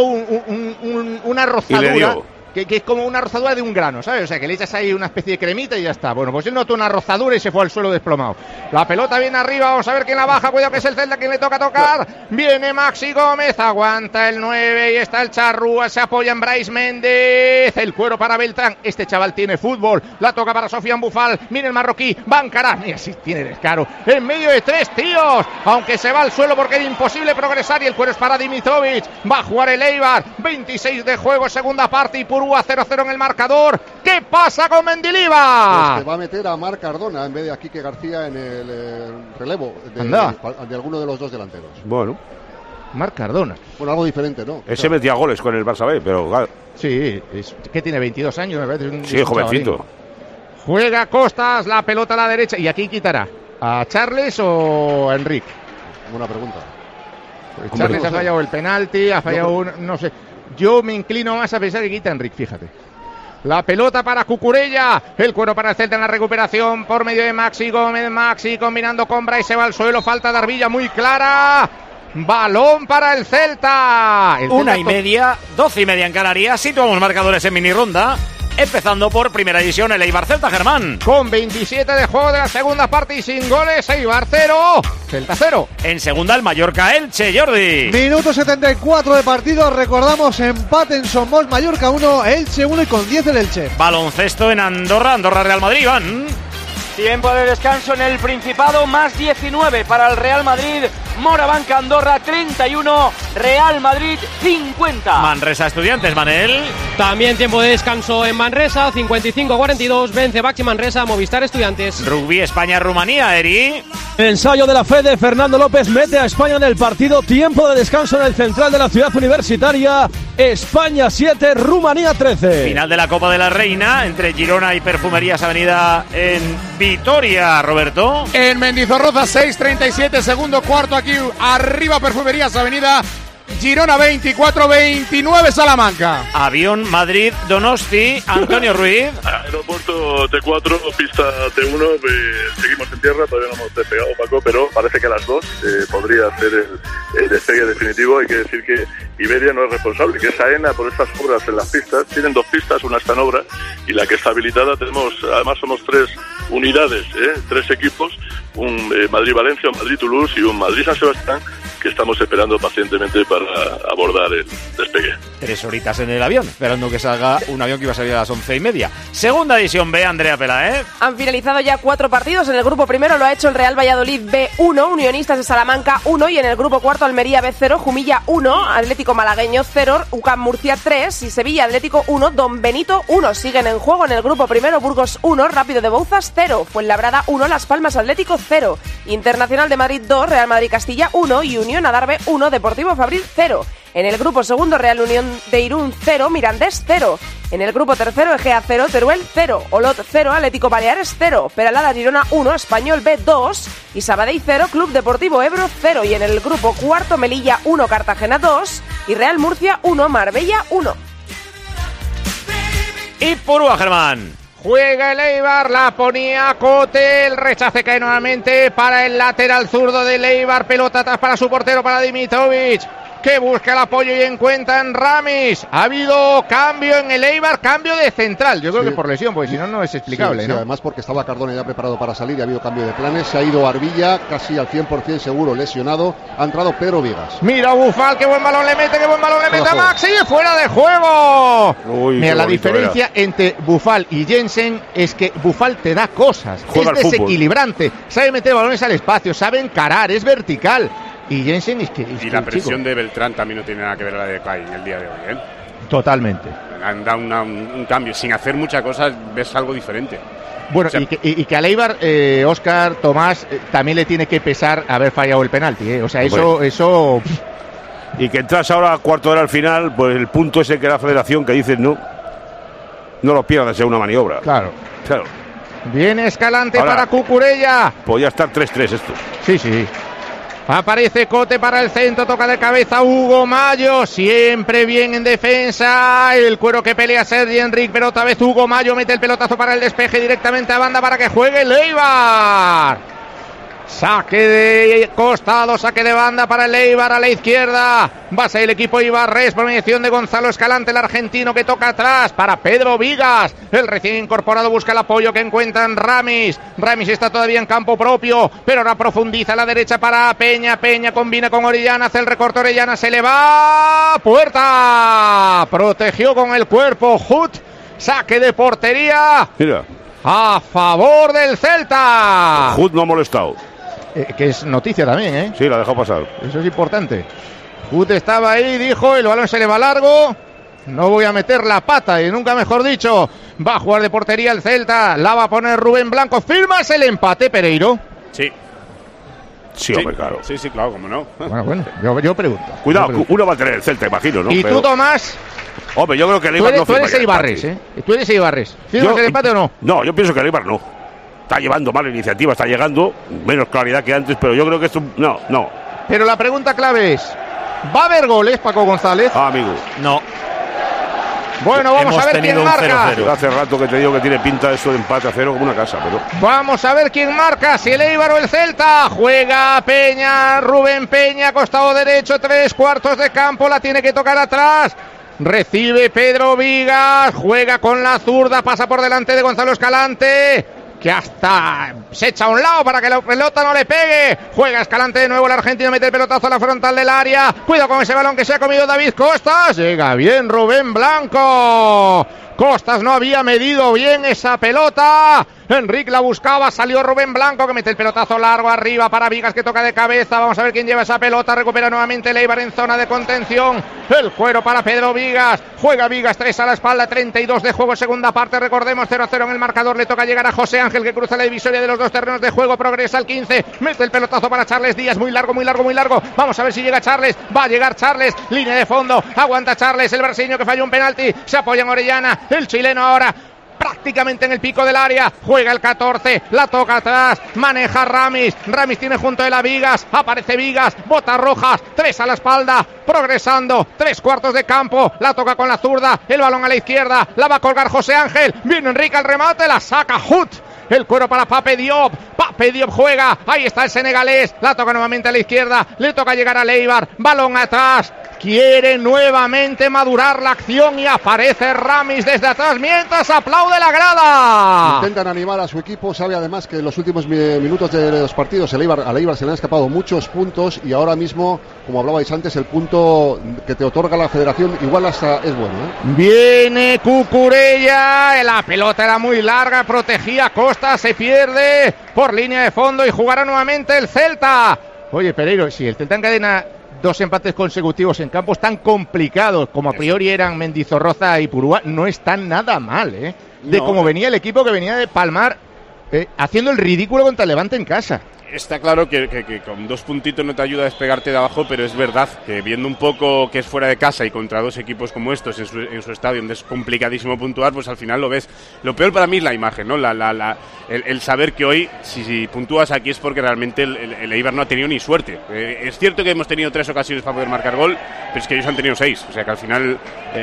S7: una rozadura, que es como una rozadura de un grano, ¿sabes? O sea, que le echas ahí una especie de cremita y ya está. Bueno, pues él notó una rozadura y se fue al suelo desplomado. La pelota viene arriba, vamos a ver quién la baja, cuidado que es el Celta quien le toca tocar. Viene Maxi Gómez, aguanta el 9 y está el Charrúa, se apoya en Bryce Méndez, el cuero para Beltrán. Este chaval tiene fútbol, la toca para Sofian Bufal, mira el marroquí, Bancará, mira si tiene descaro, en medio de tres tíos, aunque se va al suelo porque era imposible progresar y el cuero es para Dimitrovic. Va a jugar el Eibar, 26 de juego, segunda parte y Purúa 0-0 en el marcador. ¿Qué pasa con Mendilibar?
S9: Pues que va a meter a Marc Cardona en vez de a Quique García en el relevo de alguno de los dos delanteros.
S12: Bueno,
S7: Marc Cardona.
S9: Bueno, algo diferente, ¿no?
S12: ese metía goles con el Barça B, pero claro,
S7: Sí, es que tiene 22 años, me parece.
S12: sí, jovencito.
S7: chavalín. Juega Costas, la pelota a la derecha. ¿Y aquí quitará? ¿A Charles o a Enrique?
S9: Buena pregunta.
S11: Charles ha fallado el penalti, ha fallado no sé. Yo me inclino más a pensar que quita Enric, fíjate. La pelota para Cucurella, el cuero para el Celta en la recuperación por medio de Maxi Gómez. Maxi combinando con Brais, se va al suelo, falta de Arbilla muy clara. Balón para el Celta.
S1: 1:30, 12:30 en Canarias. Situamos marcadores en mini ronda. Empezando por primera división, el Eibar Celta, Germán.
S11: Con 27 de juego de la segunda parte y sin goles, Eibar 0, Celta 0.
S1: En segunda, el Mallorca Elche, Jordi.
S3: Minuto 74 de partido, recordamos empate en Somos, Mallorca 1, Elche 1 y con 10 el Elche.
S1: Baloncesto en Andorra, Andorra Real Madrid, Iván.
S5: Tiempo de descanso en el Principado, más 19 para el Real Madrid. Morabanc Andorra 31, Real Madrid 50.
S1: Manresa Estudiantes, Manel.
S6: También tiempo de descanso en Manresa, 55-42, vence Baxi Manresa, Movistar Estudiantes.
S1: Rugby España-Rumanía, Eri.
S7: Ensayo de la Fede, Fernando López mete a España en el partido, tiempo de descanso en el central de la ciudad universitaria, España 7, Rumanía 13.
S1: Final de la Copa de la Reina entre Girona y Perfumerías Avenida en Vitoria, Roberto.
S2: En Mendizorroza 6:37, segundo cuarto aquí arriba Perfumerías Avenida, Girona 24-29 Salamanca.
S1: Avión Madrid Donosti, Antonio Ruiz.
S14: Aeropuerto T4, pista T1, seguimos en tierra, todavía no hemos despegado, Paco, pero parece que a las 2 podría ser el despegue definitivo. Hay que decir que Iberia no es responsable, que es AENA por estas obras en las pistas. Tienen 2 pistas, una está en obra y la que está habilitada además somos 3 unidades, 3 equipos, un Madrid-Valencia, un Madrid-Toulouse y un Madrid-San Sebastián, que estamos esperando pacientemente para abordar el despegue.
S1: 3 horitas en el avión, esperando que salga un avión que iba a salir a las 11:30. Segunda división B, Andrea Peláez.
S4: Han finalizado ya 4 partidos. En el grupo primero lo ha hecho el Real Valladolid B1, Unionistas de Salamanca 1, y en el grupo cuarto Almería B0, Jumilla 1, Atlético Malagueño 0, UCAM Murcia 3 y Sevilla Atlético 1, Don Benito 1. Siguen en juego en el grupo primero Burgos 1, Rápido de Bouzas 0, Fuenlabrada 1, Las Palmas Atlético 0, Internacional de Madrid 2, Real Madrid Castilla 1 y Unión Adarve 1, Deportivo Fabril 0. En el grupo segundo, Real Unión de Irún 0, Mirandés 0. En el grupo tercero, Egea 0, Teruel 0, Olot 0, Atlético Baleares 0, Peralada Girona 1, Español B 2 y Sabadell 0, Club Deportivo Ebro 0. Y en el grupo cuarto, Melilla 1, Cartagena 2 y Real Murcia 1, Marbella 1.
S1: Y Purúa, Germán.
S11: Juega el Eibar, la ponía Cote, el rechace cae nuevamente para el lateral zurdo del Eibar, pelota atrás para su portero, para Dimitrovic, que busca el apoyo y encuentra en Ramis. Ha habido cambio en el Eibar, cambio de central, yo creo que por lesión, porque si no, no es explicable,
S9: sí,
S11: ¿no?
S9: Además porque estaba Cardona ya preparado para salir y ha habido cambio de planes, se ha ido Arbilla, casi al 100% seguro lesionado, ha entrado Pedro Vigas.
S11: Mira Bufal, qué buen balón le mete, a Maxi, fuera de juego.
S12: Uy,
S11: mira, la diferencia entre Bufal y Jensen es que Bufal te da cosas,
S12: juega
S11: es desequilibrante, sabe meter balones al espacio, sabe encarar, es vertical. Y Jensen es que...
S10: y la presión de Beltrán también no tiene nada que ver la de Kai en el día de hoy, ¿eh?
S11: Totalmente.
S10: Han dado un cambio, sin hacer muchas cosas ves algo diferente.
S11: Bueno,
S10: o sea,
S11: y que a Eibar, Óscar, Tomás, también le tiene que pesar haber fallado el penalti, ¿eh? O sea, eso...
S12: Y que entras ahora a cuarto de hora al final, pues el punto ese que la federación que dices no lo pierdas en una maniobra.
S11: Claro. Viene Escalante
S12: ahora,
S11: para Cucurella.
S12: Podía estar 3-3 esto.
S11: Sí. Aparece Cote para el centro, toca de cabeza Hugo Mayo, siempre bien en defensa, el cuero que pelea Sergi Enric, pero otra vez Hugo Mayo mete el pelotazo para el despeje directamente a banda para que juegue el Eibar. Saque de costado, saque de banda para el Eibar a la izquierda. Va a ser el equipo Ibarres por mediación de Gonzalo Escalante, el argentino, que toca atrás para Pedro Vigas. El recién incorporado busca el apoyo que encuentra en Ramis. Ramis está todavía en campo propio, pero ahora profundiza a la derecha para Peña. Peña combina con Orellana, hace el recorte Orellana, se le va. Puerta. Protegió con el cuerpo Hut. Saque de portería.
S12: Mira.
S11: A favor del Celta.
S12: Hut no ha molestado.
S11: Que es noticia también, ¿eh?
S12: Sí, la dejó pasar.
S11: Eso es importante. Hut estaba ahí, dijo, el balón se le va largo. No voy a meter la pata, y nunca mejor dicho. Va a jugar de portería el Celta. La va a poner Rubén Blanco. ¿Firmas el empate, Pereiro?
S12: Sí, hombre, claro.
S10: Sí, claro, cómo no.
S11: Bueno, yo pregunto.
S12: Cuidado, uno va a tener el Celta, imagino, ¿no?
S11: ¿Y tú, Tomás?
S12: Hombre, yo creo que el Eibar no firma.
S11: Tú eres Eibarres, ¿eh? Tú eres Eibarres. ¿Firmas el empate o no?
S12: No, yo pienso que el Eibar no. Está llevando mal la iniciativa, está llegando, menos claridad que antes, pero yo creo que esto... No.
S11: Pero la pregunta clave es, ¿Va a haber goles, Paco González?
S12: Amigo.
S1: No.
S11: Bueno, vamos a ver quién marca.
S12: Hace rato que te digo que tiene pinta eso de empate a 0 como una casa, pero...
S11: Vamos a ver quién marca, si el Eibar o el Celta. Juega Peña, Rubén Peña, costado derecho, 3/4 de campo, la tiene que tocar atrás. Recibe Pedro Vigas, juega con la zurda, pasa por delante de Gonzalo Escalante, que hasta se echa a un lado para que la pelota no le pegue. Juega Escalante de nuevo, el argentino mete el pelotazo a la frontal del área. Cuidado con ese balón que se ha comido David Costas. Llega bien Rubén Blanco. Costas no había medido bien esa pelota. Enrique la buscaba, salió Rubén Blanco que mete el pelotazo largo arriba para Vigas que toca de cabeza. Vamos a ver quién lleva esa pelota. Recupera nuevamente el Eibar en zona de contención. El cuero para Pedro Vigas. Juega Vigas, 3 a la espalda, 32 de juego, segunda parte. Recordemos 0-0 en el marcador. Le toca llegar a José Ángel que cruza la divisoria de los dos terrenos de juego. Progresa al 15. Mete el pelotazo para Charles Díaz. Muy largo, muy largo, muy largo. Vamos a ver si llega Charles. Va a llegar Charles. Línea de fondo. Aguanta Charles, el brasileño que falló un penalti. Se apoya en Orellana. El chileno ahora prácticamente en el pico del área, juega el 14, la toca atrás, maneja Ramis tiene junto a él a Vigas, aparece Vigas, botas rojas, 3 a la espalda, progresando, 3/4 de campo, la toca con la zurda, el balón a la izquierda, la va a colgar José Ángel, viene Enrique al remate, la saca Hut. El cuero para Pape Diop juega, ahí está el senegalés, la toca nuevamente a la izquierda, le toca llegar a Eibar, balón atrás, quiere nuevamente madurar la acción y aparece Ramis desde atrás mientras aplaude la grada.
S9: Intentan animar a su equipo, sabe además que en los últimos minutos de los partidos al Eibar se le han escapado muchos puntos y ahora mismo, como hablabais antes, el punto que te otorga la federación igual hasta es bueno, ¿eh?
S11: Viene Cucurella, la pelota era muy larga, protegía Costa, se pierde por línea de fondo y jugará nuevamente el Celta. Oye, Pereiro, si el Celta encadena 2 empates consecutivos en campos tan complicados como a priori eran Mendizorroza y Purúa, no están nada mal, ¿eh? De cómo venía el equipo que venía de palmar, haciendo el ridículo contra el Levante en casa.
S10: Está claro que con 2 puntitos no te ayuda a despegarte de abajo, pero es verdad que viendo un poco que es fuera de casa y contra 2 equipos como estos en su estadio, donde es complicadísimo puntuar, pues al final lo ves. Lo peor para mí es la imagen, ¿no? El saber que hoy, si puntúas aquí es porque realmente el Eibar no ha tenido ni suerte. Es cierto que hemos tenido 3 ocasiones para poder marcar gol, pero es que ellos han tenido 6. O sea que al final,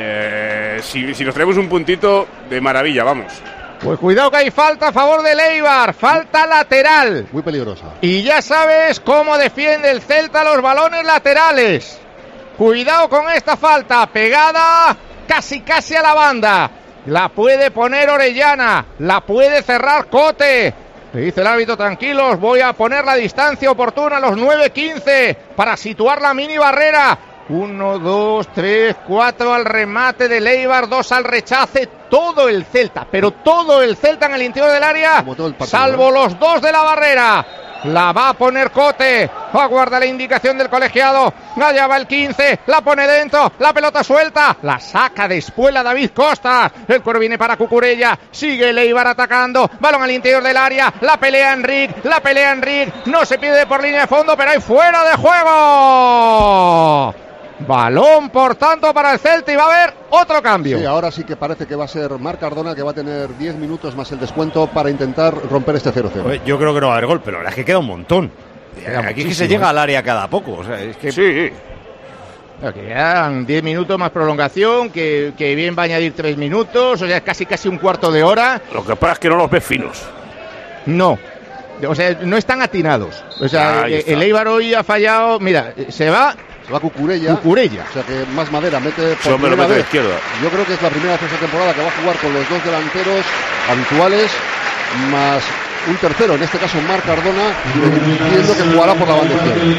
S10: si nos traemos un puntito, de maravilla, vamos.
S11: Pues cuidado que hay falta a favor del Eibar, falta lateral.
S9: Muy peligrosa.
S11: Y ya sabes cómo defiende el Celta los balones laterales. Cuidado con esta falta, pegada casi a la banda. La puede poner Orellana, la puede cerrar Cote. Le dice el árbitro, tranquilos, voy a poner la distancia oportuna a los 9:15 para situar la mini barrera. 1, 2, 3, 4 al remate del Eibar, 2 al rechace, todo el Celta, pero todo el Celta en el interior del área, salvo los 2 de la barrera. La va a poner Cote, aguarda la indicación del colegiado, allá va el 15, la pone dentro, la pelota suelta, la saca de espuela David Costas, el cuero viene para Cucurella, sigue el Eibar atacando, balón al interior del área, la pelea Enrique, no se pierde por línea de fondo, pero hay fuera de juego. Balón, por tanto, para el Celta y va a haber otro cambio.
S9: Sí, ahora sí que parece que va a ser Marc Cardona, que va a tener 10 minutos más el descuento para intentar romper este 0-0.
S1: Yo creo que no va a haber gol, pero la verdad es que queda un montón. Aquí es que se llega al área cada poco. O sea, es que...
S11: Sí. Que quedan 10 minutos más prolongación, que bien va a añadir 3 minutos, o sea, casi un cuarto de hora.
S12: Lo que pasa es que no los ves finos.
S11: No. O sea, no están atinados. O sea, el Eibar hoy ha fallado. Mira, se va
S9: Cucurella.
S11: O
S9: sea que más madera, mete por
S12: primera vez. Izquierda.
S9: Yo creo que es la primera vez esta temporada que va a jugar con los 2 delanteros habituales, más un tercero, en este caso Marc Cardona, entiendo que jugará por la banda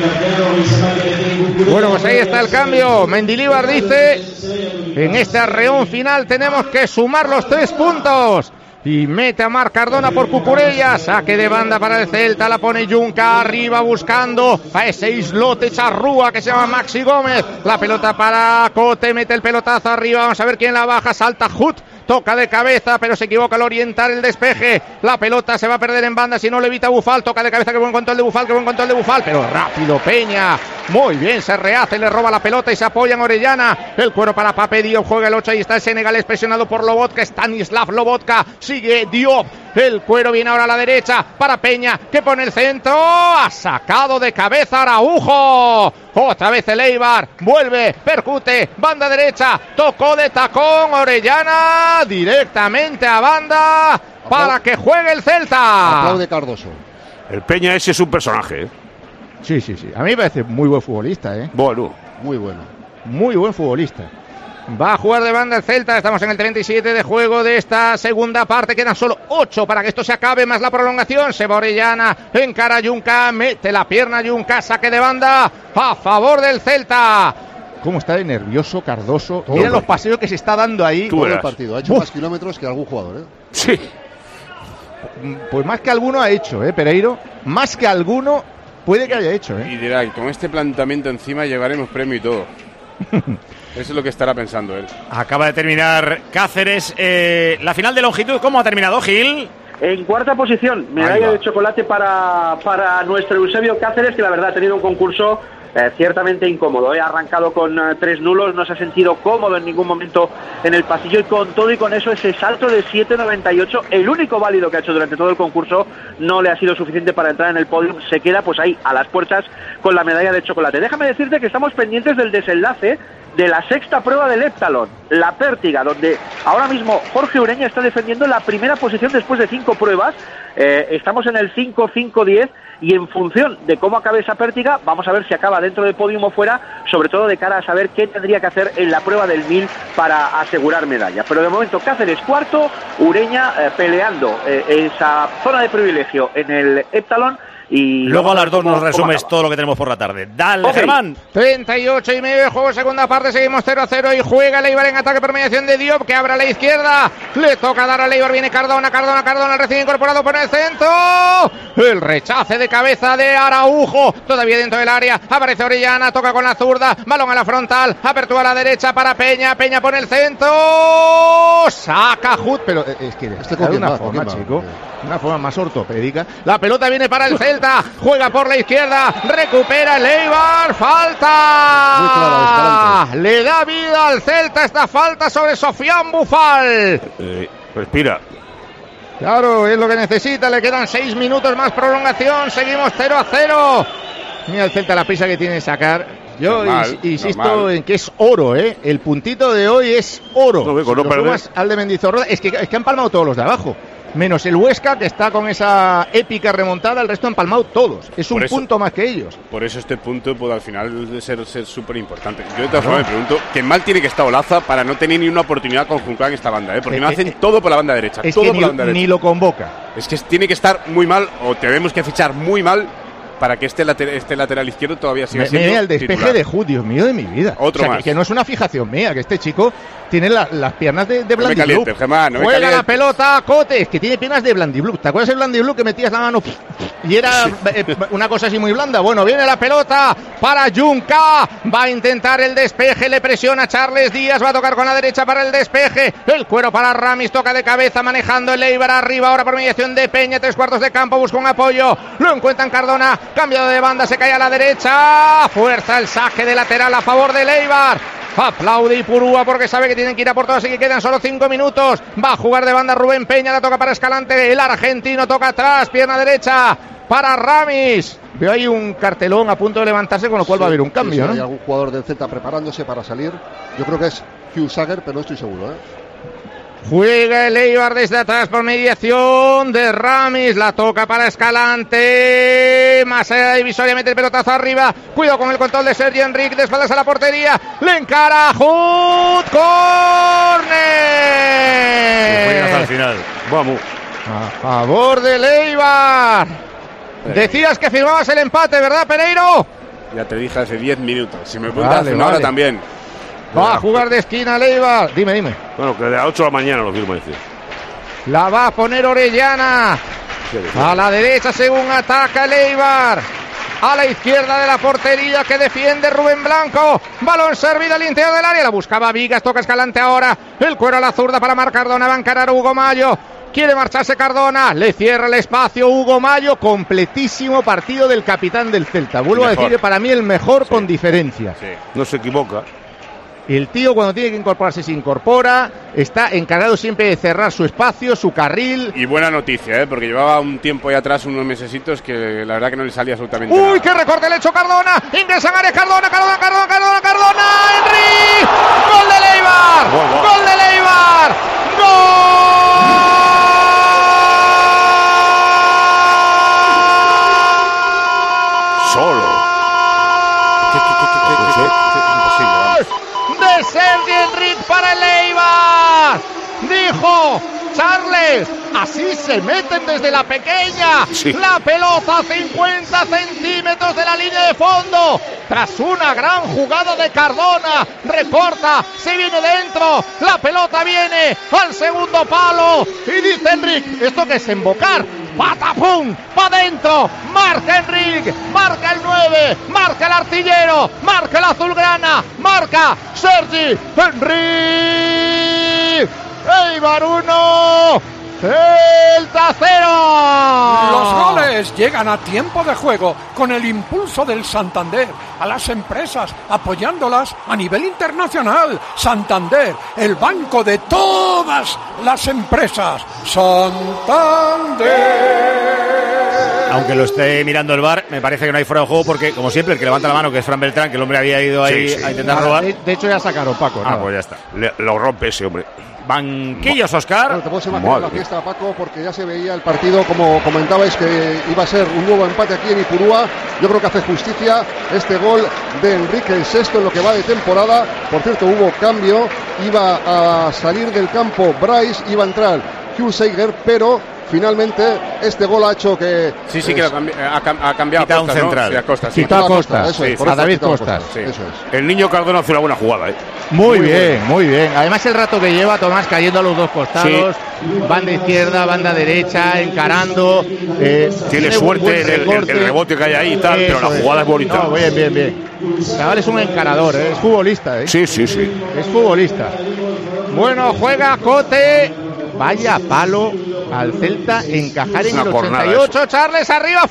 S9: izquierda.
S11: Bueno, pues ahí está el cambio. Mendilibar dice, en este arreón final tenemos que sumar los 3 puntos. Y mete a Marc Cardona por Cucurella, saque de banda para el Celta, la pone Junca arriba buscando a ese islote charrúa que se llama Maxi Gómez, la pelota para Cote, mete el pelotazo arriba, vamos a ver quién la baja, salta Hut, toca de cabeza pero se equivoca al orientar el despeje, la pelota se va a perder en banda si no lo evita Bufal, toca de cabeza, qué buen control de Bufal, pero rápido Peña, Muy bien, se rehace, le roba la pelota y se apoya en Orellana. El cuero para Pape Diop, juega el 8, ahí está el senegalés presionado por Lobotka, Stanislav Lobotka, sigue Diop. El cuero viene ahora a la derecha para Peña, que pone el centro, ha sacado de cabeza Araujo. Otra vez el Eibar, vuelve, percute, banda derecha, tocó de tacón Orellana, directamente a banda para que juegue el Celta.
S9: Aplaude Cardoso.
S12: El Peña ese es un personaje, ¿eh?
S11: Sí. A mí me parece muy buen futbolista, ¿eh?
S12: Bueno.
S9: Muy bueno.
S11: Muy buen futbolista. Va a jugar de banda el Celta. Estamos en el 37 de juego de esta segunda parte. Quedan solo 8 para que esto se acabe, más la prolongación. Se va Orellana, encara a Junca, mete la pierna a Junca, saque de banda a favor del Celta. ¿Cómo está de nervioso Cardoso? Mira los paseos que se está dando ahí.
S9: Todo el partido. Ha hecho más kilómetros que algún jugador, ¿eh?
S12: Sí.
S11: Pues más que alguno ha hecho, Pereiro. Más que alguno puede que haya hecho,
S10: Y dirá, con este planteamiento encima llevaremos premio y todo. Eso es lo que estará pensando él.
S1: Acaba de terminar Cáceres. La final de longitud, ¿cómo ha terminado, Gil?
S15: En cuarta posición, medalla de chocolate para nuestro Eusebio Cáceres, que la verdad ha tenido un concurso ciertamente incómodo. Ha arrancado con 3 nulos, no se ha sentido cómodo en ningún momento en el pasillo, y con todo y con eso ese salto de 7.98, el único válido que ha hecho durante todo el concurso, no le ha sido suficiente para entrar en el podio. Se queda pues ahí a las puertas con la medalla de chocolate. Déjame decirte que estamos pendientes del desenlace de la sexta prueba del heptalón, la pértiga, donde ahora mismo Jorge Ureña está defendiendo la primera posición después de 5 pruebas. Estamos en el 5-5-10 y en función de cómo acabe esa pértiga vamos a ver si acaba dentro del podium o fuera, sobre todo de cara a saber qué tendría que hacer en la prueba del 1000 para asegurar medalla. Pero de momento Cáceres cuarto, Ureña peleando esa zona de privilegio en el heptalón. Y
S1: luego a las 2 nos resumes todo lo que tenemos por la tarde. Dale, okay. Germán.
S11: 38 y medio de juego, segunda parte, seguimos 0-0 y juega el Eibar en ataque por mediación de Diop, que abre a la izquierda, le toca dar al Eibar, viene Cardona, el recién incorporado por el centro, el rechace de cabeza de Araujo, todavía dentro del área, aparece Orellana, toca con la zurda, balón a la frontal, apertura a la derecha para Peña, Peña pone el centro, saca Hut, pero es que de una forma, chico, una forma más ortopédica, la pelota viene para el Celta, juega por la izquierda, recupera el Eibar, falta, le da vida al Celta esta falta sobre Sofian Bufal.
S12: Respira.
S11: Claro, es lo que necesita, le quedan 6 minutos más prolongación, seguimos 0-0. Mira el Celta la prisa que tiene en sacar. Yo insisto en que es oro, el puntito de hoy es oro.
S12: No,
S11: si lo sumas al de Mendizorroza, es que han palmado todos los de abajo. Menos el Huesca, que está con esa épica remontada, el resto han palmado todos. Es un punto más que ellos.
S10: Por eso este punto puede al final ser súper importante. Yo de todas formas me pregunto, ¿qué mal tiene que estar Olaza para no tener ni una oportunidad conjunta en esta banda? Porque no hacen todo por la banda derecha.
S11: Es
S10: todo
S11: que
S10: por la banda derecha.
S11: Ni lo convoca.
S10: Es que tiene que estar muy mal, o tenemos que fichar muy mal, para que este lateral izquierdo todavía siga siendo
S11: el despeje
S10: titular.
S11: de Hut, Dios mío de mi vida.
S10: Otro más.
S11: Que no es una fijación mía, que este chico tiene las piernas de Blandiblu.
S10: Juega
S11: la pelota, Cotes, que tiene piernas de Blandiblu. ¿Te acuerdas el Blandiblu que metías la mano y era una cosa así muy blanda? Bueno, viene la pelota para Junca, va a intentar el despeje, le presiona Charles Díaz, va a tocar con la derecha para el despeje, el cuero para Ramis, toca de cabeza manejando el Eibar arriba, ahora por mediación de Peña, 3/4 de campo, busca un apoyo, lo encuentra en Cardona, cambiado de banda, se cae a la derecha, fuerza el saque de lateral a favor del Eibar. Aplaude Ipurúa porque sabe que tienen que ir a por todos y que quedan solo 5 minutos. Va a jugar de banda Rubén Peña, la toca para Escalante, el argentino toca atrás, pierna derecha para Ramis. Veo ahí un cartelón a punto de levantarse, con lo cual va a haber un cambio, ¿no?
S9: Hay algún jugador del Celta preparándose para salir. Yo creo que es Hugh Sager, pero no estoy seguro,
S11: Juega el Eibar desde atrás por mediación de Ramis, la toca para Escalante, más allá de divisoria, mete el pelotazo arriba, cuidado con el control de Sergio Enrique, de espaldas a la portería, le encara Hut, córner.
S1: Hasta el final.
S12: Vamos.
S11: A favor del Eibar. Decías que firmabas el empate, ¿verdad, Pereiro?
S10: Ya te dije hace 10 minutos, si me preguntas hace una hora también.
S11: Va a jugar de esquina Eibar. Dime.
S12: Bueno, que de las 8 de la mañana lo firma, dice.
S11: La va a poner Orellana. A la derecha según ataca el Eibar. A la izquierda de la portería que defiende Rubén Blanco. Balón servido al interior del área. La buscaba Vigas, toca Escalante ahora. El cuero a la zurda para marcar Cardona. Va a encarar Hugo Mayo. quiere marcharse Cardona, le cierra el espacio Hugo Mayo, completísimo partido del capitán del Celta. Vuelvo a decir que para mí el mejor con diferencia.
S12: Sí. No se equivoca.
S11: El tío cuando tiene que incorporarse se incorpora, está encargado siempre de cerrar su espacio, su carril.
S10: Y buena noticia, porque llevaba un tiempo ahí atrás, unos mesecitos, que la verdad que no le salía absolutamente
S11: ¡Uy,
S10: nada.
S11: qué recorte le ha hecho Cardona! Ingresa en área Cardona, ¡Henry! ¡Gol de Leibar! ¡Gol de Leibar!
S12: Solo.
S11: De Sergi Enric para el Eibar. Dijo Charles, así se meten desde la pequeña. Sí. La pelota a 50 centímetros de la línea de fondo. Tras una gran jugada de Cardona, recorta, se viene dentro, la pelota viene al segundo palo y dice Enric, ¿esto qué es embocar? ¡Patapum! ¡Pa' dentro! ¡Marca Enric! ¡Marca el 9! ¡Marca el artillero! ¡Marca el azulgrana! ¡Marca Sergi Enric! ¡Eibar 1! ¡Celta 0!
S13: Los goles llegan a tiempo de juego con el impulso del Santander a las empresas, apoyándolas a nivel internacional. Santander, el banco de todas las empresas. Santander.
S1: Aunque lo esté mirando el VAR, me parece que no hay fuera de juego porque, como siempre, el que levanta la mano, que es Fran Beltrán, que el hombre había ido ahí a intentar robar.
S11: De hecho ya sacaron Paco.
S12: Pues ya está. Lo rompe ese hombre.
S1: Banquillos, Oscar.
S9: Bueno, te puedes imaginar la fiesta, Paco, porque ya se veía el partido, como comentabais, que iba a ser un nuevo empate aquí en Ipurúa. Yo creo que hace justicia este gol de Enrique, el sexto en lo que va de temporada. Por cierto, hubo cambio, iba a salir del campo Bryce, iba a entrar Hugh Seiger, pero finalmente este gol ha hecho que...
S10: Sí, que ha cambiado
S1: a Costa,
S10: central.
S1: ¿no?
S10: Sí, a Costa, sí.
S11: Quitó a Costa, a David Costa.
S10: Sí.
S9: Eso es.
S12: El niño Cardona hace una buena jugada,
S11: Muy bien. Además el rato que lleva Tomás cayendo a los dos costados, banda izquierda, banda derecha, encarando.
S12: Tiene suerte en el rebote que hay ahí y tal, pero la jugada es bonita.
S11: No, bien. Chaval es un encarador, es futbolista.
S12: Sí.
S11: Es futbolista. Bueno, juega Cote. Vaya palo al Celta, encajar en el 88. Charles arriba,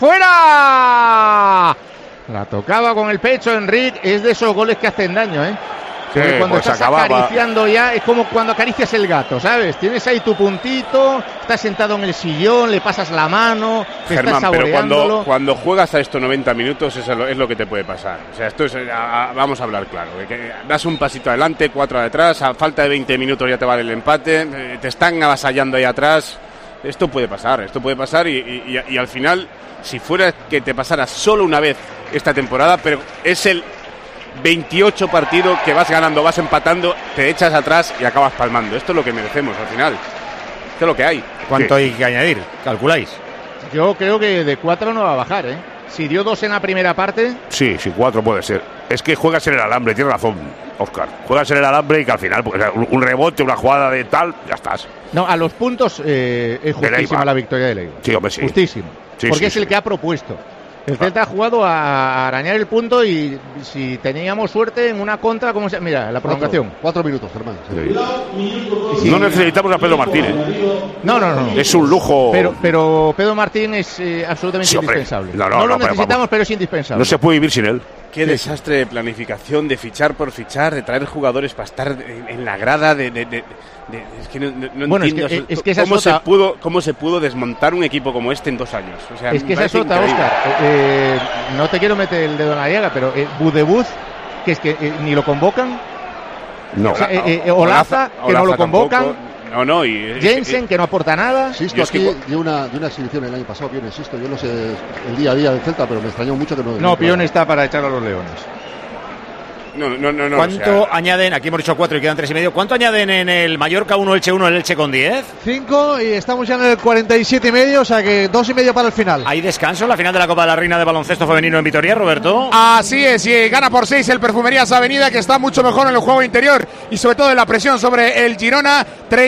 S11: fuera. La tocaba con el pecho Enric. Es de esos goles que hacen daño, Porque cuando estás acariciando ya, es como cuando acaricias el gato, ¿sabes? Tienes ahí tu puntito, estás sentado en el sillón, le pasas la mano, te
S10: Germán,
S11: estás saboreándolo.
S10: pero cuando juegas a estos 90 minutos, eso es lo que te puede pasar. O sea, esto es, vamos a hablar claro, que das un pasito adelante, 4 atrás, a falta de 20 minutos ya te vale el empate, te están avasallando ahí atrás. Esto puede pasar y al final, si fuera que te pasara solo una vez esta temporada, pero es el 28 partidos que vas ganando, vas empatando, te echas atrás y acabas palmando. Esto es lo que merecemos al final. Esto es lo que hay.
S1: ¿Cuánto hay que añadir? ¿Calculáis?
S11: Yo creo que de 4 no va a bajar, Si dio 2 en la primera parte.
S12: Sí, 4 puede ser. Es que juegas en el alambre, tienes razón, Óscar. Juegas en el alambre y que al final, pues, un rebote, una jugada de tal, ya estás.
S11: No, a los puntos es justísima la victoria de Leibar.
S12: Sí, hombre, sí.
S11: Justísimo. Porque es el que ha propuesto. El Celta ha jugado a arañar el punto y si teníamos suerte en una contra, ¿cómo se? Mira, la prolongación.
S9: 4 minutos, Germán.
S12: Sí. No necesitamos a Pedro Martínez.
S11: No.
S12: Es un lujo.
S11: Pero Pedro Martín es absolutamente indispensable. No lo necesitamos, pero es indispensable.
S12: No se puede vivir sin él.
S10: Qué desastre de planificación, de fichar por fichar, de traer jugadores para estar en la grada, es que no entiendo
S11: es que
S10: cómo se pudo desmontar un equipo como este en 2 años. O sea,
S11: es que esa es otra, Óscar. No te quiero meter el dedo en la llaga, pero Budebuz, que es que ni lo convocan.
S12: No.
S11: O sea, Olaza, que no lo convocan.
S10: Tampoco. No, y
S11: Jensen, que no aporta nada.
S9: Sisto aquí dio una exhibición el año pasado, Pione, Sisto. Yo no sé el día a día del Celta, pero me extrañó mucho que no...
S11: No, Pione está para echar a los leones.
S10: No.
S1: ¿Cuánto añaden? Aquí hemos dicho 4 y quedan 3,5. ¿Cuánto añaden en el Mallorca 1, Elche 1, el Elche con 10?
S3: 5 y estamos ya en el 47,5, o sea que 2,5 para el final.
S1: ¿Hay descanso en la final de la Copa de la Reina de baloncesto femenino en Vitoria, Roberto?
S2: Así es, y gana por 6 el Perfumerías Avenida, que está mucho mejor en el juego interior y sobre todo en la presión sobre el Girona.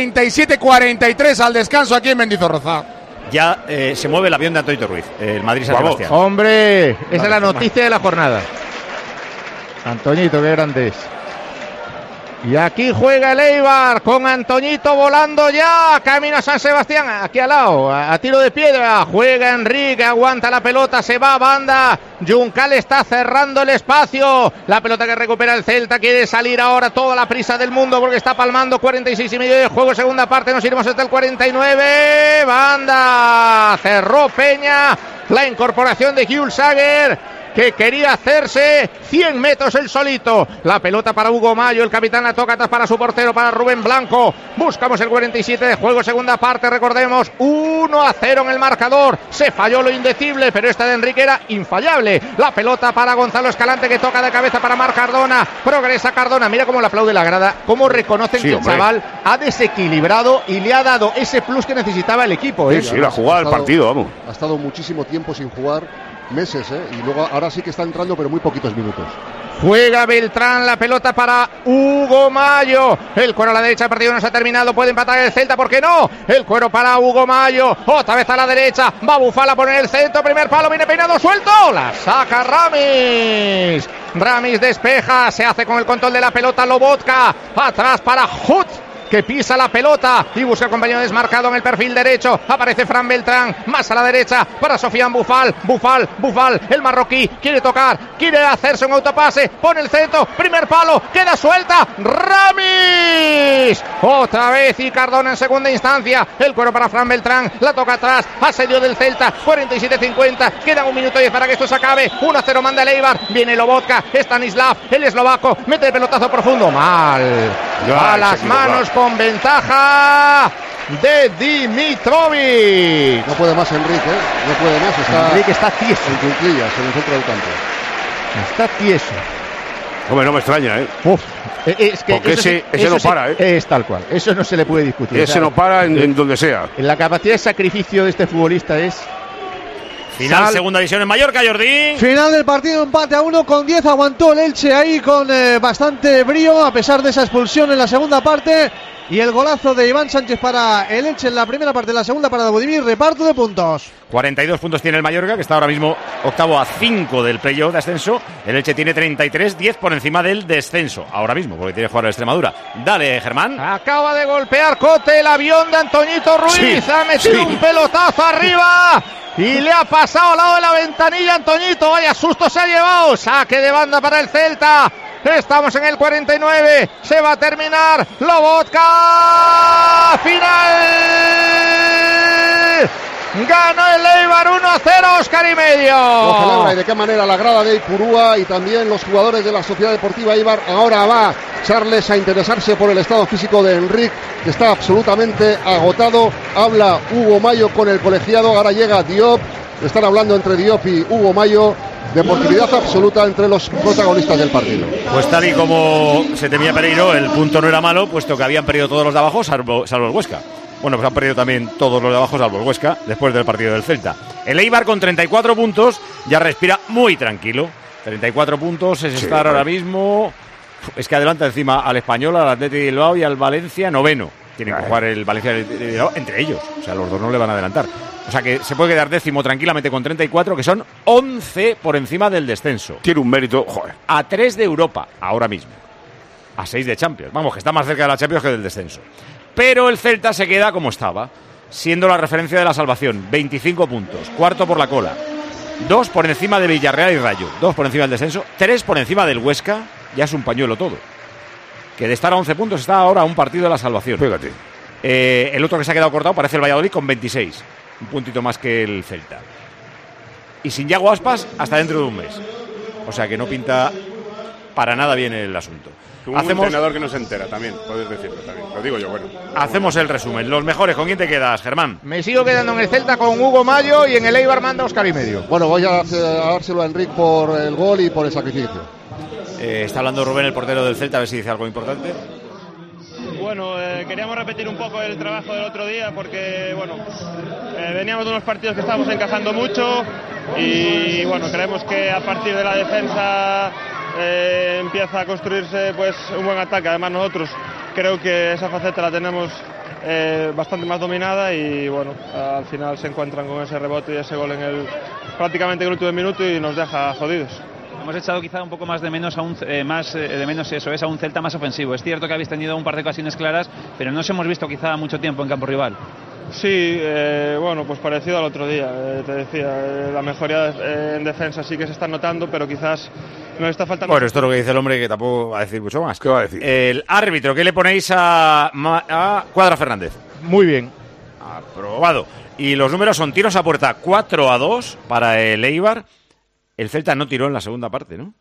S2: 37-43 al descanso aquí en Mendizorroza.
S1: Ya se mueve el avión de Antoito Ruiz, el Madrid-San Sebastián.
S11: Hombre, esa es la noticia de la jornada. Antoñito, qué grande es. Y aquí juega el Eibar con Antoñito volando ya, camino a San Sebastián, aquí al lado, a tiro de piedra. Juega Enrique, aguanta la pelota, se va a banda. Juncal está cerrando el espacio. La pelota que recupera el Celta, quiere salir ahora toda la prisa del mundo porque está palmando. 46 y medio de juego, segunda parte, nos iremos hasta el 49. Banda, cerró Peña, la incorporación de Hjulsager, que quería hacerse 100 metros el solito. La pelota para Hugo Mayo, el capitán la toca atrás para su portero, para Rubén Blanco. Buscamos el 47 de juego, segunda parte, recordemos, 1-0 en el marcador. Se falló lo indecible, pero esta de Enrique era infallable. La pelota para Gonzalo Escalante, que toca de cabeza para Marc Cardona. Progresa Cardona, mira cómo le aplaude la grada, cómo reconocen que el chaval ha desequilibrado y le ha dado ese plus que necesitaba el equipo.
S12: Sí, la jugada del partido, vamos.
S9: Ha estado muchísimo tiempo sin jugar, meses, y luego ahora sí que está entrando, pero muy poquitos minutos.
S11: Juega Beltrán, la pelota para Hugo Mayo. El cuero a la derecha, el partido no se ha terminado. Puede empatar el Celta, ¿por qué no? El cuero para Hugo Mayo. Otra vez a la derecha. Va Bufal a poner el centro. Primer palo, viene peinado, suelto. La saca Ramis. Ramis despeja, se hace con el control de la pelota Lobotka. Atrás para Hut, que pisa la pelota y busca el compañero desmarcado en el perfil derecho. Aparece Fran Beltrán, más a la derecha para Sofian Bufal. Bufal, el marroquí, quiere tocar, quiere hacerse un autopase, pone el centro, primer palo, queda suelta. Ramis, otra vez, y Cardona en segunda instancia. El cuero para Fran Beltrán, la toca atrás, asedio del Celta. 47-50, quedan 1 minuto 10 para que esto se acabe. 1-0 manda el Eibar, viene Lobotka, Stanislav, el eslovaco, mete el pelotazo profundo, mal, a las manos con ventaja de Dimitrovic.
S9: No puede más Enrique, no puede más.
S11: Enrique está tieso.
S9: En cuclillas, en el centro del campo.
S11: Está tieso.
S12: Hombre, no me extraña,
S11: Es que
S12: porque ese no para,
S11: Es tal cual, eso no se le puede discutir.
S12: Ese no para en donde sea.
S11: La capacidad de sacrificio de este futbolista es...
S1: Final, segunda división en Mallorca, Jordi.
S3: Final del partido, empate a 1 con 10. Aguantó el Elche ahí con bastante brío, a pesar de esa expulsión en la segunda parte. Y el golazo de Iván Sánchez para el Elche en la primera parte, en la segunda para Budimir. Reparto de puntos.
S1: 42 puntos tiene el Mallorca, que está ahora mismo octavo a 5 del playoff de ascenso. El Elche tiene 33, 10 por encima del descenso, ahora mismo, porque tiene que jugar a Extremadura. Dale, Germán.
S11: Acaba de golpear Cote el avión de Antoñito Ruiz. Ha metido un pelotazo arriba y le ha pasado al lado de la ventanilla. Antoñito, vaya susto se ha llevado. Saque de banda para el Celta. Estamos en el 49. Se va a terminar. Lobotka. Final. Gana el Eibar 1-0, Óscar y medio.
S9: Lo celebra, y de qué manera la grada de Ipurúa y también los jugadores de la Sociedad Deportiva Eibar. Ahora va Charles a interesarse por el estado físico de Enrique, que está absolutamente agotado. Habla Hugo Mayo con el colegiado. Ahora llega Diop. Están hablando entre Diop y Hugo Mayo. Deportividad absoluta entre los protagonistas del partido.
S1: Pues tal y como se temía Pereiro, el punto no era malo, puesto que habían perdido todos los de abajo, salvo el Huesca. Bueno, pues han perdido también todos los de abajo, salvo el Huesca, después del partido del Celta. El Eibar con 34 puntos ya respira muy tranquilo. 34 puntos es estar ahora mismo... Es que adelanta encima al Español, al Athletic de Bilbao y al Valencia noveno. Tienen que jugar el Valencia de Bilbao entre ellos. O sea, los dos no le van a adelantar. O sea que se puede quedar décimo tranquilamente con 34, que son 11 por encima del descenso.
S12: Tiene un mérito, joder.
S1: A 3 de Europa, ahora mismo. A 6 de Champions. Vamos, que está más cerca de la Champions que del descenso. Pero el Celta se queda como estaba, siendo la referencia de la salvación. 25 puntos, cuarto por la cola. 2 por encima de Villarreal y Rayo. 2 por encima del descenso. 3 por encima del Huesca. Ya es un pañuelo todo. Que de estar a 11 puntos está ahora a un partido de la salvación.
S12: Fíjate.
S1: El otro que se ha quedado cortado parece el Valladolid con 26. Un puntito más que el Celta. Y sin Yago Aspas hasta dentro de un mes. O sea que no pinta para nada bien el asunto.
S10: Un entrenador que no se entera también, puedes decirlo también. Lo digo yo, bueno.
S1: Hacemos el resumen. Los mejores, ¿con quién te quedas, Germán?
S11: Me sigo quedando en el Celta con Hugo Mayo y en el Eibar manda Óscar y medio.
S9: Bueno, voy a dárselo a Enrique por el gol y por el sacrificio.
S1: Está hablando Rubén, el portero del Celta, a ver si dice algo importante.
S16: Bueno, queríamos repetir un poco el trabajo del otro día porque, bueno, veníamos de unos partidos que estábamos encajando mucho y, bueno, creemos que a partir de la defensa empieza a construirse pues un buen ataque. Además nosotros creo que esa faceta la tenemos bastante más dominada y, bueno, al final se encuentran con ese rebote y ese gol prácticamente en el último minuto y nos deja jodidos.
S17: Hemos echado quizá un poco más de menos a un Celta más ofensivo. Es cierto que habéis tenido un par de ocasiones claras, pero no os hemos visto quizá mucho tiempo en campo rival.
S16: Sí, bueno, pues parecido al otro día, te decía, la mejoría en defensa sí que se está notando, pero quizás nos está faltando...
S1: Bueno, esto es lo que dice el hombre, que tampoco va a decir mucho más.
S12: ¿Qué va a decir?
S1: El árbitro, ¿qué le ponéis a Cuadra Fernández?
S3: Muy bien.
S1: Aprobado. Y los números son tiros a puerta 4-2 para el Eibar. El Celta no tiró en la segunda parte, ¿no?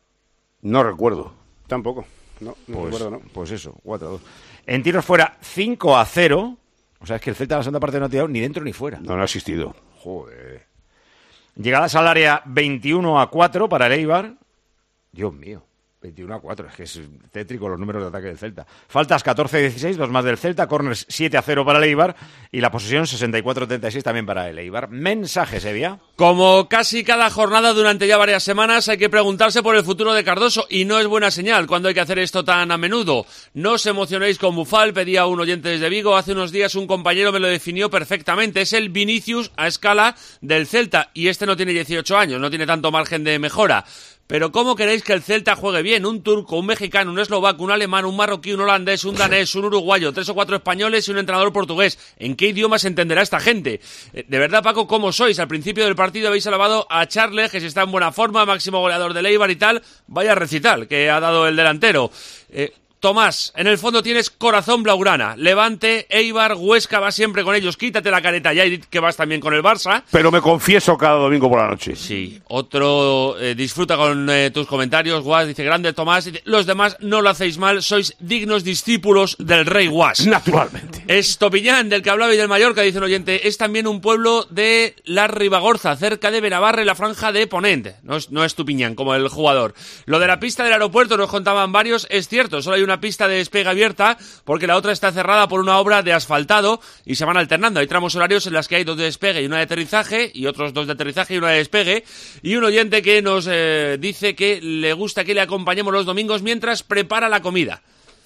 S12: No recuerdo.
S10: Tampoco. No recuerdo, no.
S1: Pues eso, 4-2. En tiros fuera 5-0. O sea, es que el Celta en la segunda parte no ha tirado ni dentro ni fuera.
S12: No ha asistido.
S1: Joder. Llegadas al área 21-4 para el Eibar. Dios mío. 21-4, es que es tétrico los números de ataque del Celta. Faltas 14-16, dos más del Celta, corners 7-0 para el Eibar y la posesión 64-36 también para el Eibar. Mensaje, Sevilla.
S18: Como casi cada jornada durante ya varias semanas hay que preguntarse por el futuro de Cardoso y no es buena señal cuando hay que hacer esto tan a menudo. No os emocionéis con Bufal, pedía un oyente desde Vigo, hace unos días un compañero me lo definió perfectamente, es el Vinicius a escala del Celta y este no tiene 18 años, no tiene tanto margen de mejora. Pero ¿cómo queréis que el Celta juegue bien? Un turco, un mexicano, un eslovaco, un alemán, un marroquí, un holandés, un danés, un uruguayo, 3 o 4 españoles y un entrenador portugués. ¿En qué idioma se entenderá esta gente? De verdad, Paco, ¿cómo sois? Al principio del partido habéis alabado a Charles, que si está en buena forma, máximo goleador del Eibar y tal. Vaya recital que ha dado el delantero. Tomás, en el fondo tienes corazón blaugrana. Levante, Eibar, Huesca, vas siempre con ellos. Quítate la careta ya y que vas también con el Barça.
S12: Pero me confieso cada domingo por la noche.
S18: Sí, otro disfruta con tus comentarios. Guas dice, grande Tomás. Dice, los demás no lo hacéis mal, sois dignos discípulos del rey Guas.
S12: Naturalmente.
S18: Estopiñán, del que hablaba y del Mallorca, dice un oyente, es también un pueblo de la Ribagorza, cerca de Benavarra y la franja de Ponent. No es Tupiñán, como el jugador. Lo de la pista del aeropuerto, nos contaban varios, es cierto, solo hay una pista de despegue abierta porque la otra está cerrada por una obra de asfaltado y se van alternando. Hay tramos horarios en las que hay 2 de despegue y 1 de aterrizaje y otros 2 de aterrizaje y 1 de despegue. Y un oyente que nos dice que le gusta que le acompañemos los domingos mientras prepara la comida.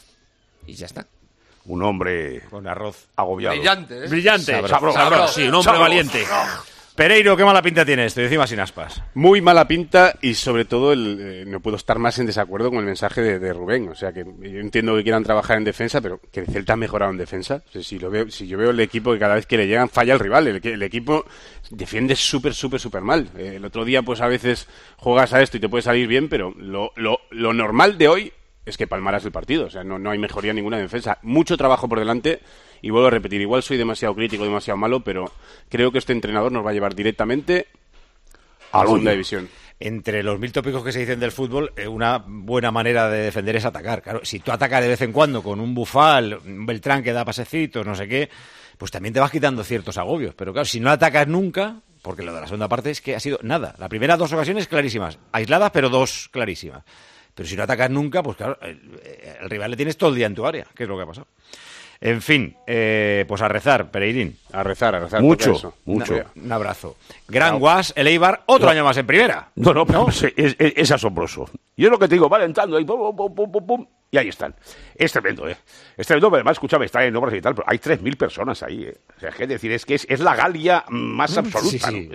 S18: Y ya está.
S12: Un hombre
S1: con arroz
S12: agobiado.
S18: Brillante, ¿eh?
S1: Brillante.
S12: Sabroso.
S18: Sí, un hombre valiente.
S1: Pereiro, qué mala pinta tiene esto, y encima sin aspas.
S10: Muy mala pinta y sobre todo no puedo estar más en desacuerdo con el mensaje de Rubén. O sea, que yo entiendo que quieran trabajar en defensa, pero que el Celta ha mejorado en defensa. O sea, si yo veo el equipo que cada vez que le llegan falla el rival, el equipo defiende súper mal. El otro día pues a veces juegas a esto y te puede salir bien, pero lo normal de hoy es que palmaras el partido. O sea, no hay mejoría en ninguna defensa. Mucho trabajo por delante. Y vuelvo a repetir, igual soy demasiado crítico, demasiado malo, pero creo que este entrenador nos va a llevar directamente a la segunda división.
S1: Entre los 1000 tópicos que se dicen del fútbol, una buena manera de defender es atacar. Claro, si tú atacas de vez en cuando con un Bufal, un Beltrán que da pasecitos, no sé qué, pues también te vas quitando ciertos agobios. Pero claro, si no atacas nunca, porque lo de la segunda parte es que ha sido nada. La primera 2 ocasiones clarísimas, aisladas, pero 2 clarísimas. Pero si no atacas nunca, pues claro, el rival le tienes todo el día en tu área, que es lo que ha pasado. En fin, pues a rezar, Pereirín.
S10: A rezar.
S12: Mucho.
S1: Un abrazo. Gran Guas, el Eibar, otro año más en primera.
S12: No, es asombroso. Y es lo que te digo, van entrando ahí, pum, y ahí están. Es tremendo, ¿eh? Es tremendo, pero además, escúchame, está en obras y tal, pero hay 3.000 personas ahí, ¿eh? O sea, es decir, es la Galia más absoluta.
S1: Sí.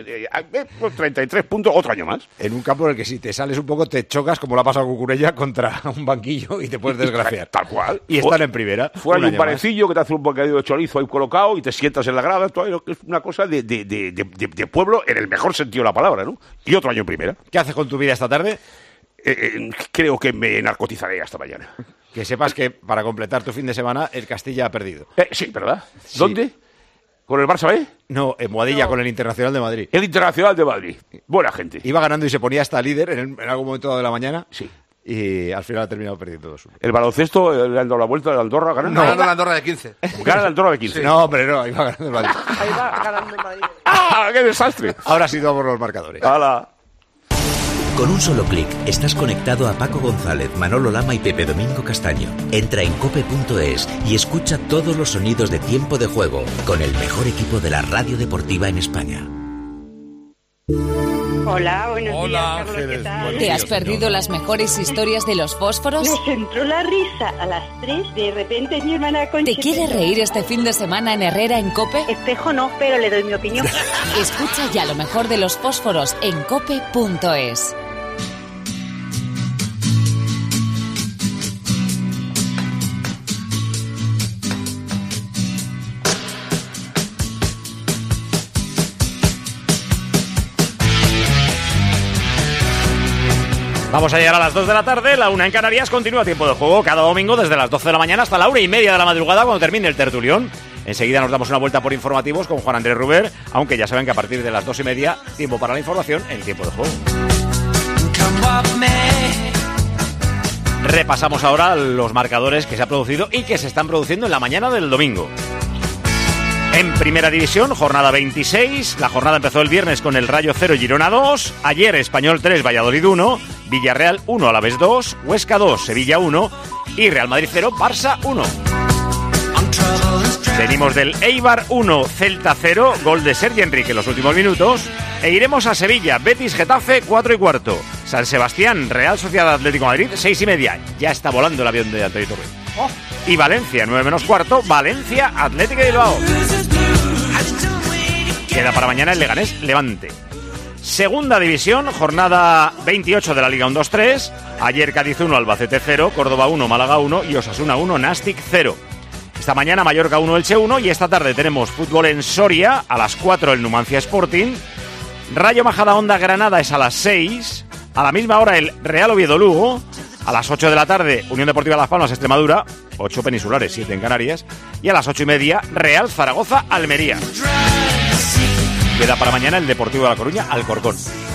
S12: 33 puntos, otro año más.
S1: En un campo en el que si te sales un poco te chocas, como la ha pasado con Cucurella, contra un banquillo y te puedes desgraciar.
S12: Tal cual.
S1: Y están en primera.
S12: Fuera hay un panecillo que te hace un bocadillo de chorizo ahí colocado y te sientas en la grada. Es una cosa de pueblo en el mejor sentido de la palabra, ¿no? Y otro año en primera.
S1: ¿Qué haces con tu vida esta tarde?
S12: Creo que me narcotizaré hasta mañana.
S1: Que sepas que para completar tu fin de semana el Castilla ha perdido.
S12: Sí, ¿verdad? Sí. ¿Dónde? ¿Con el Barça B?
S1: No, en Boadilla, con el Internacional de Madrid.
S12: El Internacional de Madrid. Buena gente.
S1: Iba ganando y se ponía hasta líder en algún momento de la mañana.
S12: Sí.
S1: Y al final ha terminado perdiendo 2-1.
S12: ¿El baloncesto le han dado la vuelta de Andorra? ¿Ganan?
S19: No, ganando la Andorra de 15.
S12: Gana la Andorra de 15.
S1: Sí. No, hombre, no, iba ganando el Madrid.
S4: Ahí va ganando el Madrid.
S12: ¡Ah, qué desastre!
S1: Ahora sí vamos los marcadores.
S12: ¡Hala!
S20: Con un solo clic estás conectado a Paco González, Manolo Lama y Pepe Domingo Castaño. Entra en cope.es y escucha todos los sonidos de tiempo de juego con el mejor equipo de la radio deportiva en España.
S21: Hola, buenos días, Carlos, ¿qué tal?
S22: ¿Te has perdido las mejores historias de los fósforos?
S21: Me entró la risa a las 3, de repente mi hermana Concha...
S22: ¿Te quieres reír este fin de semana en Herrera en COPE?
S21: Espejo no, pero le doy mi opinión.
S22: Escucha ya lo mejor de los fósforos en cope.es.
S1: Vamos a llegar a las 2 de la tarde, la 1 en Canarias, continúa tiempo de juego cada domingo desde las 12 de la mañana hasta la 1:30 de la madrugada cuando termine el tertulión. Enseguida nos damos una vuelta por informativos con Juan Andrés Ruber, aunque ya saben que a partir de las 2:30, tiempo para la información en tiempo de juego. Repasamos ahora los marcadores que se ha producido y que se están produciendo en la mañana del domingo. En Primera División, jornada 26. La jornada empezó el viernes con el Rayo 0, Girona 2. Ayer, Español 3, Valladolid 1. Villarreal 1, Alavés 2. Huesca 2, Sevilla 1. Y Real Madrid 0, Barça 1. Venimos del Eibar 1, Celta 0. Gol de Sergi Enrique en los últimos minutos. E iremos a Sevilla, Betis Getafe 4:15. San Sebastián, Real Sociedad Atlético de Madrid 6:30. Ya está volando el avión de Antonio Torre. Y Valencia, 9:15, Valencia, Atlético de Bilbao. Queda para mañana el Leganés Levante. Segunda División, jornada 28 de la Liga 1-2-3. Ayer Cádiz 1, Albacete 0, Córdoba 1, Málaga 1 y Osasuna 1, Nastic 0. Esta mañana Mallorca 1, Elche 1 y esta tarde tenemos fútbol en Soria, a las 4 el Numancia Sporting. Rayo Majadahonda Granada es a las 6. A la misma hora el Real Oviedo Lugo. A las 8 de la tarde, Unión Deportiva Las Palmas, Extremadura, 8 peninsulares, 7 en Canarias. Y a las 8:30, Real Zaragoza, Almería. Queda para mañana el Deportivo de La Coruña, Alcorcón.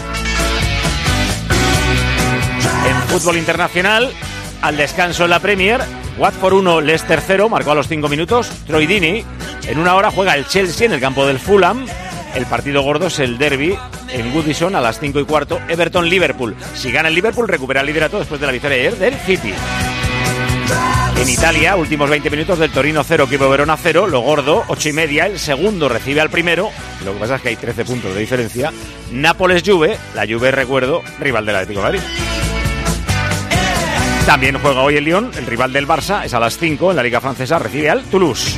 S1: En fútbol internacional, al descanso en la Premier, Watford 1, Leicester 0, marcó a los 5 minutos. Troy Deeney, en una hora juega el Chelsea en el campo del Fulham. El partido gordo es el derbi en Goodison a las 5:15, Everton-Liverpool. Si gana el Liverpool, recupera el liderato después de la victoria ayer del City. En Italia, últimos 20 minutos del Torino 0, Chievo Verona 0, lo gordo, 8:30, el segundo recibe al primero, lo que pasa es que hay 13 puntos de diferencia. Nápoles-Juve, la Juve, recuerdo, rival del Atlético de Madrid. También juega hoy el Lyon, el rival del Barça, es a las 5, en la Liga Francesa, recibe al Toulouse.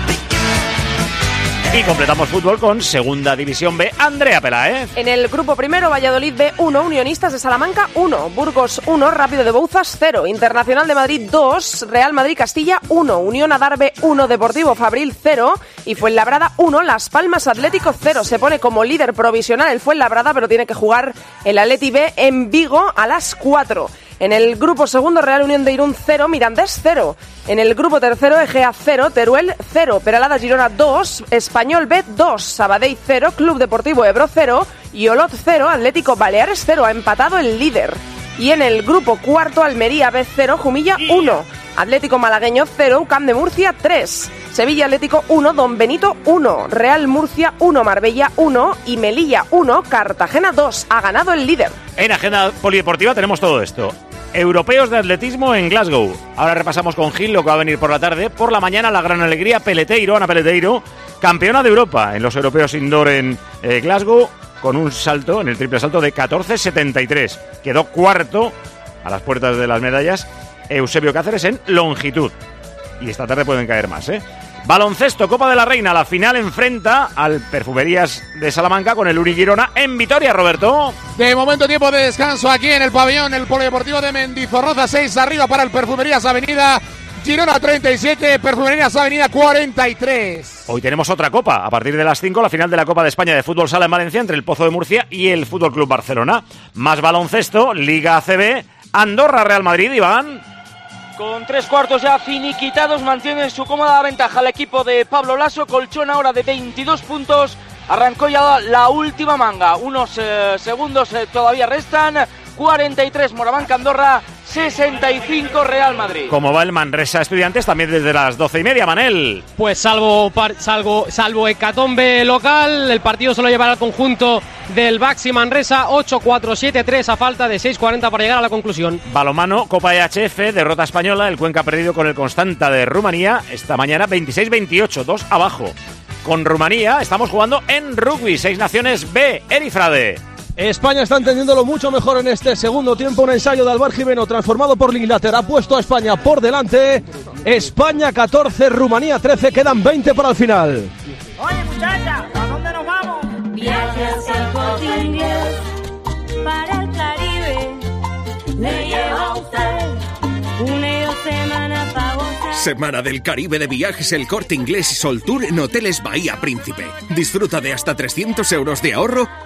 S1: Y completamos fútbol con Segunda División B, Andrea Peláez.
S4: En el grupo primero, Valladolid B 1, Unionistas de Salamanca 1, Burgos 1, Rápido de Bouzas 0, Internacional de Madrid 2, Real Madrid Castilla 1, Unión Adarve 1, Deportivo Fabril 0 y Fuenlabrada 1, Las Palmas Atlético 0. Se pone como líder provisional el Fuenlabrada, pero tiene que jugar el Atleti B en Vigo a las 4. En el grupo segundo, Real Unión de Irún 0, Mirandés 0. En el grupo tercero, Egea 0, Teruel 0, Peralada Girona 2, Español B 2, Sabadell 0, Club Deportivo Ebro 0 y Olot 0, Atlético Baleares 0. Ha empatado el líder. Y en el grupo cuarto, Almería B 0, Jumilla 1, Atlético Malagueño 0, UCAM de Murcia 3, Sevilla Atlético 1, Don Benito 1, Real Murcia 1, Marbella 1 y Melilla 1, Cartagena 2. Ha ganado el líder.
S1: En agenda polideportiva tenemos todo esto. Europeos de atletismo en Glasgow. Ahora repasamos con Gil lo que va a venir por la tarde. Por la mañana la gran alegría, Peleteiro, Ana Peleteiro, campeona de Europa en los europeos indoor en Glasgow, con un salto, en el triple salto de 14,73. Quedó cuarto a las puertas de las medallas Eusebio Cáceres en longitud. Y esta tarde pueden caer más, ¿eh? Baloncesto, Copa de la Reina, la final enfrenta al Perfumerías de Salamanca con el Uri Girona en Vitoria, Roberto.
S2: De momento tiempo de descanso aquí en el pabellón, el Polideportivo de Mendizorroza, 6 arriba para el Perfumerías Avenida, Girona 37, Perfumerías Avenida 43.
S1: Hoy tenemos otra copa, a partir de las 5, la final de la Copa de España de Fútbol Sala en Valencia entre el Pozo de Murcia y el Fútbol Club Barcelona. Más baloncesto, Liga ACB, Andorra Real Madrid, Iván.
S5: Con 3/4 ya finiquitados, mantiene su cómoda ventaja el equipo de Pablo Lasso, colchón ahora de 22 puntos, arrancó ya la última manga, unos segundos todavía restan, 43 Morabanca Andorra, 65 Real Madrid.
S1: ¿Cómo va el Manresa Estudiantes? También desde las 12:30, Manel.
S6: Pues salvo hecatombe local, el partido se lo llevará al conjunto del Baxi Manresa, 8-4, 7-3 a falta de 6:40 para llegar a la conclusión.
S1: Balonmano, Copa EHF, derrota española, el Cuenca ha perdido con el Constanta de Rumanía esta mañana 26-28, 2 abajo. Con Rumanía estamos jugando en rugby, 6 Naciones B, Erifrade.
S7: España está entendiéndolo mucho mejor en este segundo tiempo. Un ensayo de Alvar Jimeno transformado por Inglaterra. Ha puesto a España por delante. España 14, Rumanía 13. Quedan 20 para el final.
S8: Oye, muchacha, ¿a dónde nos vamos? Viajes al Corte Inglés para el Caribe. Le lleva a usted una semana para gozar.
S19: Semana del Caribe de viajes El Corte Inglés y Sol Tour en Hoteles Bahía Príncipe. Disfruta de hasta 300 euros de ahorro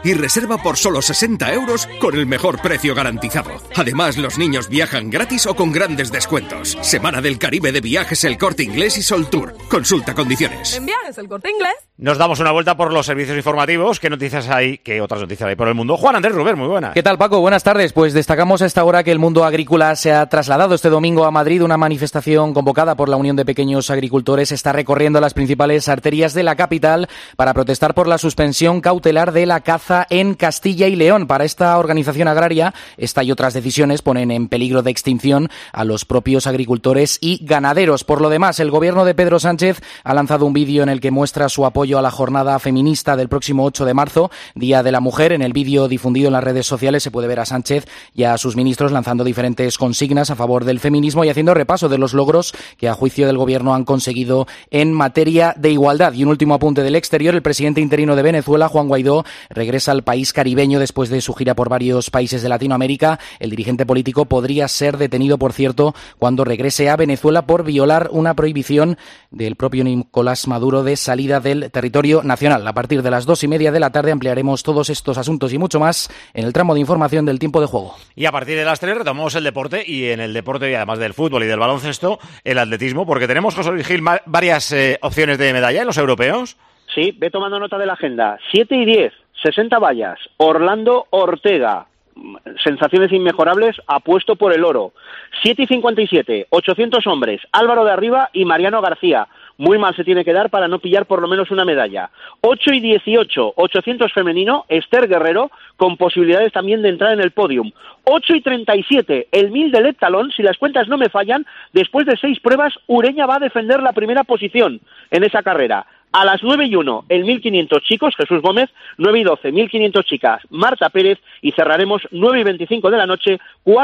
S19: y reserva por solo 60 euros con el mejor precio garantizado. Además, los niños viajan gratis o con grandes descuentos. Semana del Caribe de Viajes El Corte Inglés y Sol Tour. Consulta condiciones.
S4: En Viajes El Corte Inglés.
S1: Nos damos una vuelta por los servicios informativos. ¿Qué noticias hay? ¿Qué otras noticias hay por el mundo? Juan Andrés Ruber, muy buenas.
S14: ¿Qué tal, Paco? Buenas tardes. Pues destacamos a esta hora que el mundo agrícola se ha trasladado este domingo a Madrid. Una manifestación convocada por la Unión de Pequeños Agricultores está recorriendo las principales arterias de la capital para protestar por la suspensión cautelar de la caza en Castilla y León. Para esta organización agraria, esta y otras decisiones ponen en peligro de extinción a los propios agricultores y ganaderos. Por lo demás, el gobierno de Pedro Sánchez ha lanzado un vídeo en el que muestra su apoyo a la jornada feminista del próximo 8 de marzo, Día de la Mujer. En el vídeo difundido en las redes sociales se puede ver a Sánchez y a sus ministros lanzando diferentes consignas a favor del feminismo y haciendo repaso de los logros que a juicio del gobierno han conseguido en materia de igualdad. Y un último apunte del exterior: el presidente interino de Venezuela, Juan Guaidó, regresa al país caribeño después de su gira por varios países de Latinoamérica. El dirigente político podría ser detenido, por cierto, cuando regrese a Venezuela por violar una prohibición del propio Nicolás Maduro de salida del territorio nacional. A partir de las 2:30 de la tarde ampliaremos todos estos asuntos y mucho más en el tramo de información del tiempo de juego.
S1: Y a partir de las 3 retomamos el deporte, y en el deporte, y además del fútbol y del baloncesto, el atletismo, porque tenemos, José Luis Gil, varias opciones de medalla en los europeos.
S15: Sí, ve tomando nota de la agenda. 7 y 10, 60 vallas. Orlando Ortega, sensaciones inmejorables, apuesto por el oro. 7 y 57, 800 hombres. Álvaro de Arriba y Mariano García. Muy mal se tiene que dar para no pillar por lo menos una medalla. 8 y 18, 800 femenino, Esther Guerrero, con posibilidades también de entrar en el podium. 8 y 37, el 1000 del heptalón, si las cuentas no me fallan, después de 6 pruebas, Ureña va a defender la primera posición en esa carrera. A las 9 y 1, el 1500 chicos, Jesús Gómez, 9 y 12, 1500 chicas, Marta Pérez, y cerraremos 9 y 25 de la noche,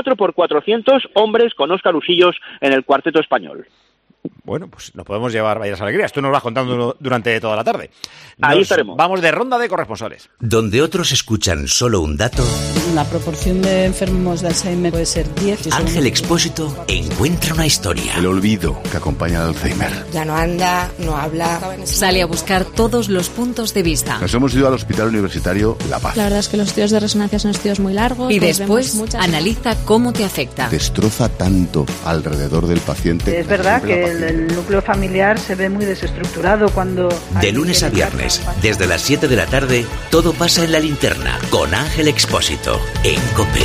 S15: 4x400 hombres con Óscar Usillos en el cuarteto español.
S1: Bueno, pues nos podemos llevar varias alegrías. Tú nos vas contando durante toda la tarde.
S15: Ahí estaremos.
S1: Vamos de ronda de corresponsales.
S20: Donde otros escuchan solo un dato,
S23: la proporción de enfermos de Alzheimer puede ser 10.
S20: Ángel Expósito encuentra una historia.
S24: El olvido que acompaña al Alzheimer.
S25: Ya no anda, no habla.
S22: Sale a buscar todos los puntos de vista.
S24: Nos hemos ido al Hospital Universitario La Paz.
S26: La verdad es que los estudios de resonancia son estudios muy largos.
S22: Y después analiza cómo te afecta.
S24: Destroza tanto alrededor del paciente.
S27: Es verdad que el núcleo familiar se ve muy desestructurado cuando...
S20: De lunes a viernes, desde las 7 de la tarde, todo pasa en La Linterna, con Ángel Expósito, en COPE.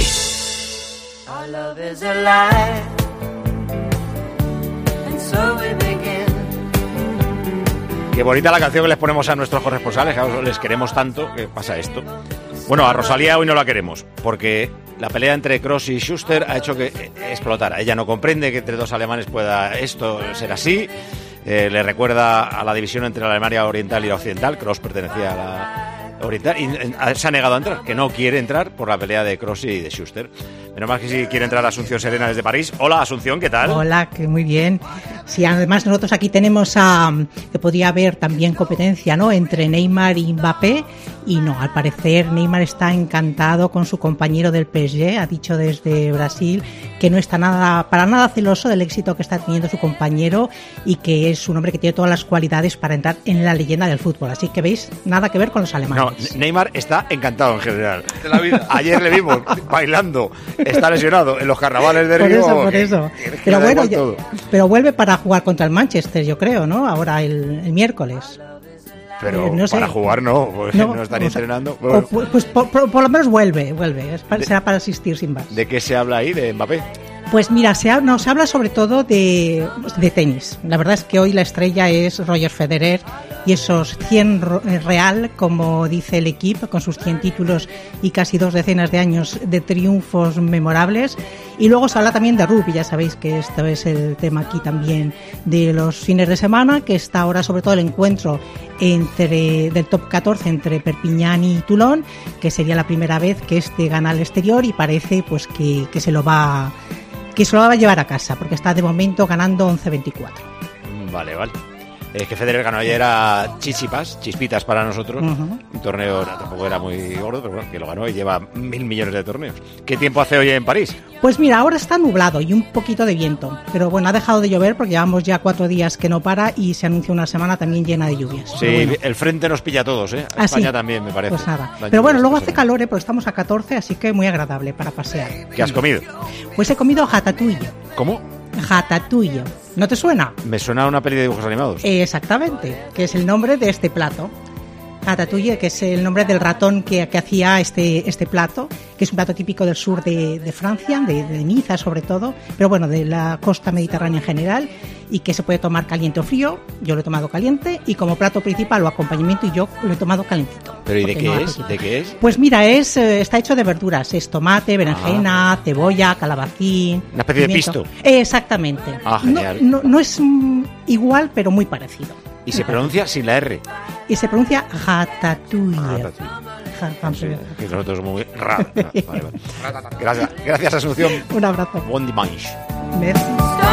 S1: Qué bonita la canción que les ponemos a nuestros corresponsales, que les queremos tanto, que pasa esto. Bueno, a Rosalía hoy no la queremos, porque la pelea entre Kroos y Schuster ha hecho que explotara. Ella no comprende que entre dos alemanes pueda esto ser así. Le recuerda a la división entre la Alemania oriental y la occidental. Kroos pertenecía a la oriental y se ha negado a entrar, que no quiere entrar por la pelea de Kroos y de Schuster. Menos mal que sí quiere entrar Asunción Serena desde París. Hola, Asunción, ¿qué tal?
S28: Hola, que muy bien. Sí, además nosotros aquí tenemos que podría haber también competencia, ¿no?, entre Neymar y Mbappé, y no, al parecer Neymar está encantado con su compañero del PSG. Ha dicho desde Brasil que no está para nada celoso del éxito que está teniendo su compañero y que es un hombre que tiene todas las cualidades para entrar en la leyenda del fútbol. Así que veis, nada que ver con los alemanes.
S1: No, Neymar está encantado en general. De la vida. Ayer le vimos bailando. Está lesionado en los carnavales de Río.
S28: Por eso. Pero bueno, pero vuelve para jugar contra el Manchester, yo creo, ¿no? Ahora el miércoles.
S1: Pero no sé. Para jugar pues no estaría entrenando.
S28: Bueno. Pues por lo menos vuelve. Será para asistir sin más.
S1: ¿De qué se habla ahí, de Mbappé?
S28: Pues mira, se habla sobre todo de tenis. La verdad es que hoy la estrella es Roger Federer y esos 100 real, como dice el equipo, con sus 100 títulos y casi 2 decenas de años de triunfos memorables. Y luego se habla también de rugby, ya sabéis que esto es el tema aquí también de los fines de semana, que está ahora sobre todo el encuentro del top 14 entre Perpiñán y Toulon, que sería la primera vez que gana al exterior, y parece pues que se lo va a llevar a casa, porque está de momento ganando 11-24.
S1: Vale. que Federer ganó ayer a Chispitas para nosotros. Un torneo tampoco era muy gordo, pero bueno, que lo ganó y lleva 1.000 millones de torneos. ¿Qué tiempo hace hoy en París?
S28: Pues mira, ahora está nublado y un poquito de viento, pero bueno, ha dejado de llover porque llevamos ya 4 días que no para y se anuncia una semana también llena de lluvias.
S1: Sí, bueno. El frente nos pilla a todos, ¿eh? A España también, me parece.
S28: Pues nada. Pero bueno, luego hace calor, porque estamos a 14, así que muy agradable para pasear.
S1: ¿Qué has comido?
S28: Pues he comido ratatouille.
S1: ¿Cómo?
S28: Ratatouille. ¿No te suena?
S1: Me suena a una peli de dibujos animados.
S28: Exactamente, que es el nombre de este plato. Ratatouille, que es el nombre del ratón que hacía este plato, que es un plato típico del sur de Francia, de Niza sobre todo, pero bueno, de la costa mediterránea en general, y que se puede tomar caliente o frío. Yo lo he tomado caliente y como plato principal o acompañamiento, y yo lo he tomado calentito.
S1: ¿Pero y de qué es? ¿De qué es?
S28: Pues mira, está hecho de verduras, es tomate, berenjena, cebolla, calabacín.
S1: Una especie
S28: pimiento.
S1: de pisto.
S28: Exactamente.
S1: Genial.
S28: No es igual, pero muy parecido.
S1: Y se pronuncia sin la R.
S28: Y se pronuncia ratatouille.
S1: Que nosotros somos muy vale. Gracias, Asunción.
S28: Un abrazo.
S1: Bon dimanche.
S28: Merci.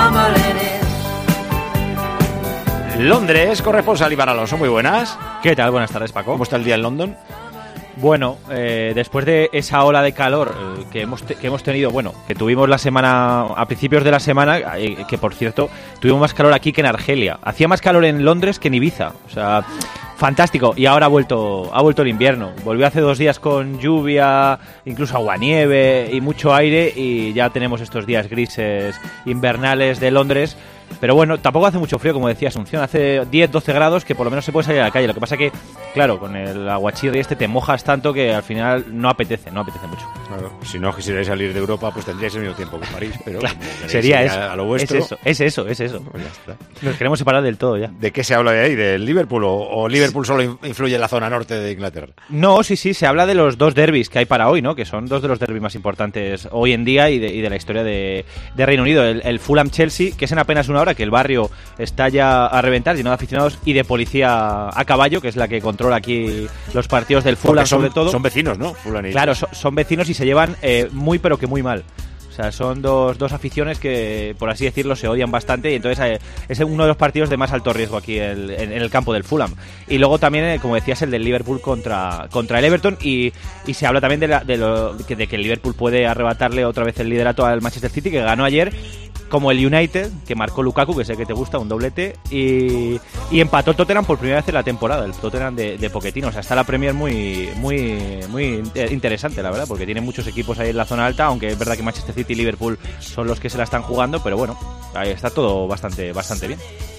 S1: Londres, corresponsal Iván Alonso, muy buenas.
S3: ¿Qué tal? Buenas tardes, Paco.
S1: ¿Cómo está el día en London?
S3: Bueno, después de esa ola de calor que hemos tenido, bueno, que tuvimos la semana, a principios de la semana, que por cierto, tuvimos más calor aquí que en Argelia. Hacía más calor en Londres que en Ibiza, o sea, fantástico. Y ahora ha vuelto el invierno. Volvió hace 2 días con lluvia, incluso aguanieve y mucho aire, y ya tenemos estos días grises invernales de Londres. Pero bueno, tampoco hace mucho frío, como decía Asunción, hace 10-12 grados que por lo menos se puede salir a la calle. Lo que pasa que, claro, con el aguachirri te mojas tanto que al final no apetece mucho.
S1: Claro, si no quisierais salir de Europa, pues tendríais el mismo tiempo que París, pero
S3: claro, sería eso,
S1: a lo vuestro.
S3: Es eso.
S1: Pues ya está.
S3: Nos queremos separar del todo ya.
S1: ¿De qué se habla de ahí? ¿Del Liverpool o Liverpool solo influye en la zona norte de Inglaterra?
S3: No, sí, se habla de los 2 derbis que hay para hoy, ¿no? Que son 2 de los derbis más importantes hoy en día y de la historia de Reino Unido. El Fulham-Chelsea, que es en apenas una hora, que el barrio está ya a reventar, lleno de aficionados y de policía a caballo, que es la que controla aquí los partidos del Fulham, sobre todo.
S1: Son vecinos, ¿no? Fulham y...
S3: Claro, son vecinos y se llevan muy pero que muy mal. O sea, son dos aficiones que, por así decirlo, se odian bastante, y entonces es uno de los partidos de más alto riesgo aquí en el campo del Fulham. Y luego también, como decías, el del Liverpool contra el Everton, y se habla también de que el Liverpool puede arrebatarle otra vez el liderato al Manchester City, que ganó ayer, como el United, que marcó Lukaku, que sé que te gusta, un doblete, y empató el Tottenham por primera vez en la temporada, el Tottenham de Pochettino. O sea, está la Premier muy interesante, la verdad, porque tiene muchos equipos ahí en la zona alta, aunque es verdad que Manchester City y Liverpool son los que se la están jugando, pero bueno, ahí está todo bastante bien.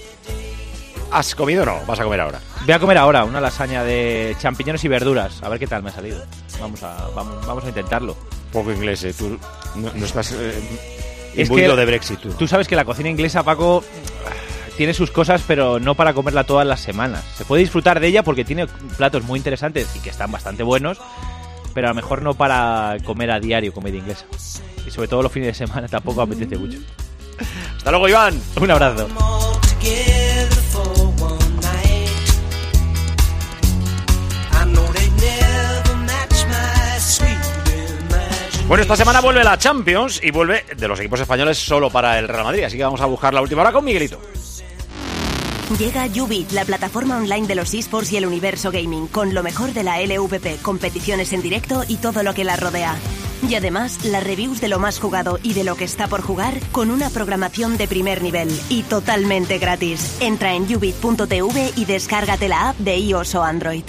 S1: ¿Has comido o no? ¿Vas a comer ahora?
S3: Voy a comer ahora una lasaña de champiñones y verduras, a ver qué tal me ha salido. Vamos a intentarlo.
S1: Poco inglés, tú no estás...
S3: Es que de Brexit. Tú sabes que la cocina inglesa, Paco, tiene sus cosas, pero no para comerla todas las semanas. Se puede disfrutar de ella porque tiene platos muy interesantes y que están bastante buenos, pero a lo mejor no para comer a diario comida inglesa. Y sobre todo los fines de semana tampoco apetece mucho.
S1: Hasta luego, Iván.
S3: Un abrazo.
S1: Bueno, esta semana vuelve la Champions y vuelve de los equipos españoles solo para el Real Madrid, así que vamos a buscar la última hora con Miguelito.
S9: Llega YouBeat, la plataforma online de los eSports y el universo gaming, con lo mejor de la LVP, competiciones en directo y todo lo que la rodea. Y además, las reviews de lo más jugado y de lo que está por jugar, con una programación de primer nivel y totalmente gratis. Entra en YouBeat.tv y descárgate la app de iOS o Android.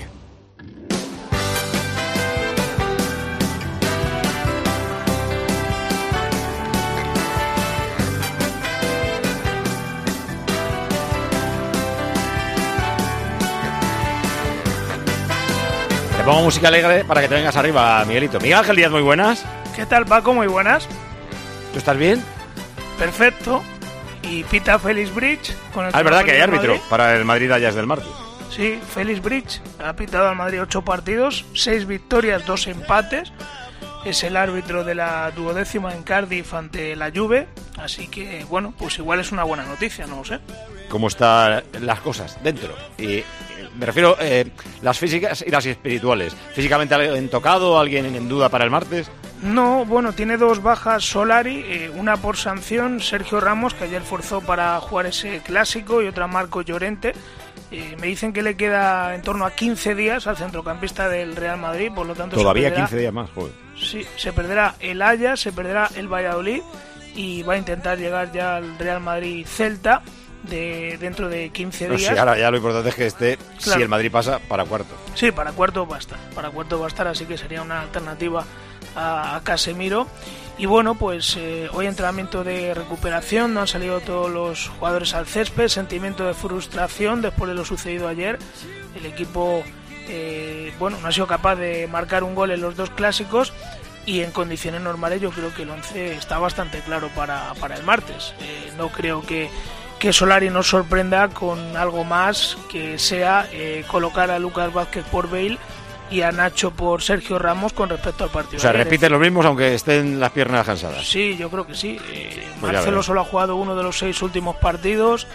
S1: Te pongo música alegre para que te vengas arriba, Miguelito. Miguel Ángel Díaz, muy buenas.
S10: ¿Qué tal, Paco? Muy buenas.
S1: ¿Tú estás bien?
S10: Perfecto. Y pita Félix Bridge. Con el
S1: es verdad que hay árbitro para el Madrid Ayas del Martes.
S10: Sí, Félix Bridge ha pitado al Madrid 8 partidos, 6 victorias, 2 empates. Es el árbitro de la 12ª en Cardiff ante la Juve. Así que, bueno, pues igual es una buena noticia, no lo sé.
S1: ¿Cómo están las cosas dentro? Y me refiero las físicas y las espirituales. ¿Físicamente alguien tocado, alguien en duda para el martes?
S10: No, bueno, tiene 2 bajas Solari, una por sanción, Sergio Ramos, que ayer forzó para jugar ese clásico, y otra Marco Llorente. Me dicen que le queda en torno a 15 días al centrocampista del Real Madrid, por lo tanto...
S1: Todavía 15 días más, joder.
S10: Sí, se perderá el Ajax, se perderá el Valladolid y va a intentar llegar ya al Real Madrid-Celta dentro de 15 días.
S1: Sí, ahora ya lo importante es que esté,
S10: claro.
S1: Si el Madrid pasa, para cuarto.
S10: Sí, para cuarto va a estar, así que sería una alternativa a Casemiro. Y bueno, pues hoy entrenamiento de recuperación, no han salido todos los jugadores al césped, sentimiento de frustración después de lo sucedido ayer. El equipo no ha sido capaz de marcar un gol en los 2 clásicos, y en condiciones normales yo creo que el 11 está bastante claro para el martes. No creo que Solari nos sorprenda con algo más que sea colocar a Lucas Vázquez por Bale y a Nacho por Sergio Ramos con respecto al partido.
S1: O sea, repiten los mismos aunque estén las piernas cansadas.
S10: Sí, yo creo que sí.
S1: Pues
S10: Marcelo solo ha jugado uno de los 6 últimos partidos.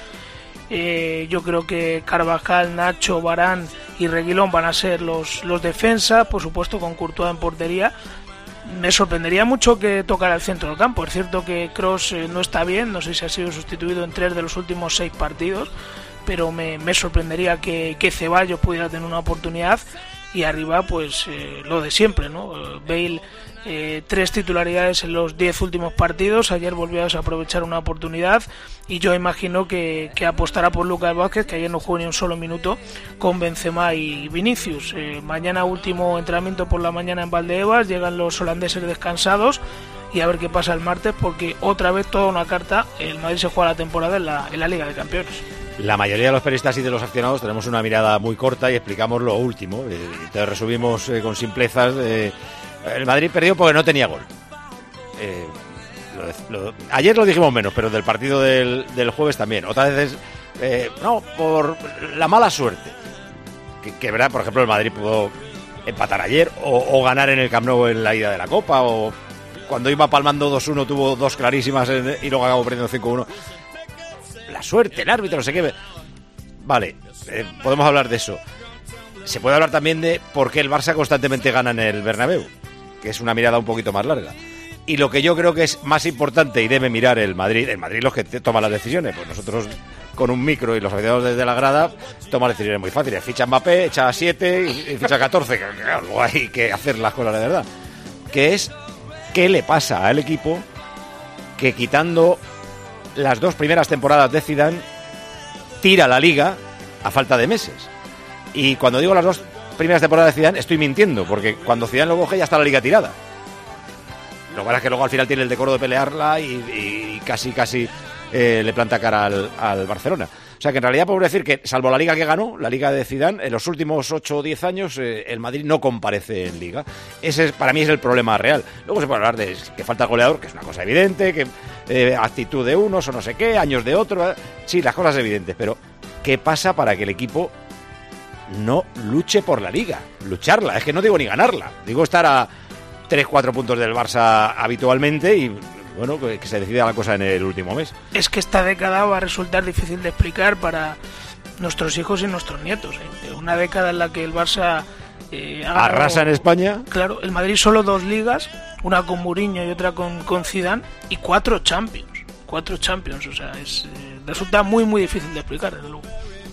S10: Yo creo que Carvajal, Nacho, Varane y Reguilón van a ser los defensas, por supuesto con Courtois en portería. Me sorprendería mucho que tocara el centro del campo. Es cierto que Kroos no está bien, no sé si ha sido sustituido en 3 de los últimos 6 partidos, pero me sorprendería que Ceballos pudiera tener una oportunidad. Y arriba, pues lo de siempre, ¿no? Bale, 3 titularidades en los 10 últimos partidos. Ayer volvió a desaprovechar una oportunidad. Y yo imagino que apostará por Lucas Vázquez, que ayer no jugó ni un solo minuto, con Benzema y Vinicius. Mañana último entrenamiento por la mañana en Valdebebas. Llegan los holandeses descansados. Y a ver qué pasa el martes, porque otra vez toda una carta. El Madrid se juega la temporada en la Liga de Campeones.
S1: La mayoría de los periodistas y de los aficionados tenemos una mirada muy corta y explicamos lo último. Te resumimos con simplezas. El Madrid perdió porque no tenía gol. Ayer lo dijimos menos, pero del partido del jueves también. Otras veces, por la mala suerte. Que verdad, por ejemplo, el Madrid pudo empatar ayer o ganar en el Camp Nou en la ida de la Copa, o cuando iba palmando 2-1 tuvo 2 clarísimas y luego acabó perdiendo 5-1. La suerte, el árbitro, no sé qué. Vale, podemos hablar de eso. Se puede hablar también de por qué el Barça constantemente gana en el Bernabéu, que es una mirada un poquito más larga. Y lo que yo creo que es más importante y debe mirar el Madrid los que toman las decisiones, pues nosotros con un micro y los aficionados desde la grada toman decisiones muy fáciles. Ficha Mbappé, echa 7 y ficha 14, que luego hay que hacer las cosas de verdad. Que es, ¿qué le pasa al equipo que quitando las 2 primeras temporadas de Zidane tira la Liga a falta de meses? Y cuando digo las 2 primeras temporadas de Zidane estoy mintiendo, porque cuando Zidane lo coge ya está la Liga tirada. Lo que pasa es que luego al final tiene el decoro de pelearla y casi le planta cara al Barcelona. O sea que en realidad podemos decir que, salvo la Liga que ganó, la Liga de Zidane, en los últimos 8 o 10 años el Madrid no comparece en Liga. Ese para mí es el problema real. Luego se puede hablar de que falta goleador, que es una cosa evidente, que actitud de unos o no sé qué, años de otros. Sí, las cosas evidentes, pero ¿qué pasa para que el equipo no luche por la Liga? Lucharla, es que no digo ni ganarla, digo estar a 3-4 puntos del Barça habitualmente y bueno, que se decida la cosa en el último mes.
S10: Es que esta década va a resultar difícil de explicar para nuestros hijos y nuestros nietos. Una década en la que el Barça
S1: arrasa en España.
S10: Claro, el Madrid solo 2 ligas, una con Mourinho y otra con Zidane, y 4 Champions. 4 Champions, o sea, resulta muy muy difícil de explicar, desde luego.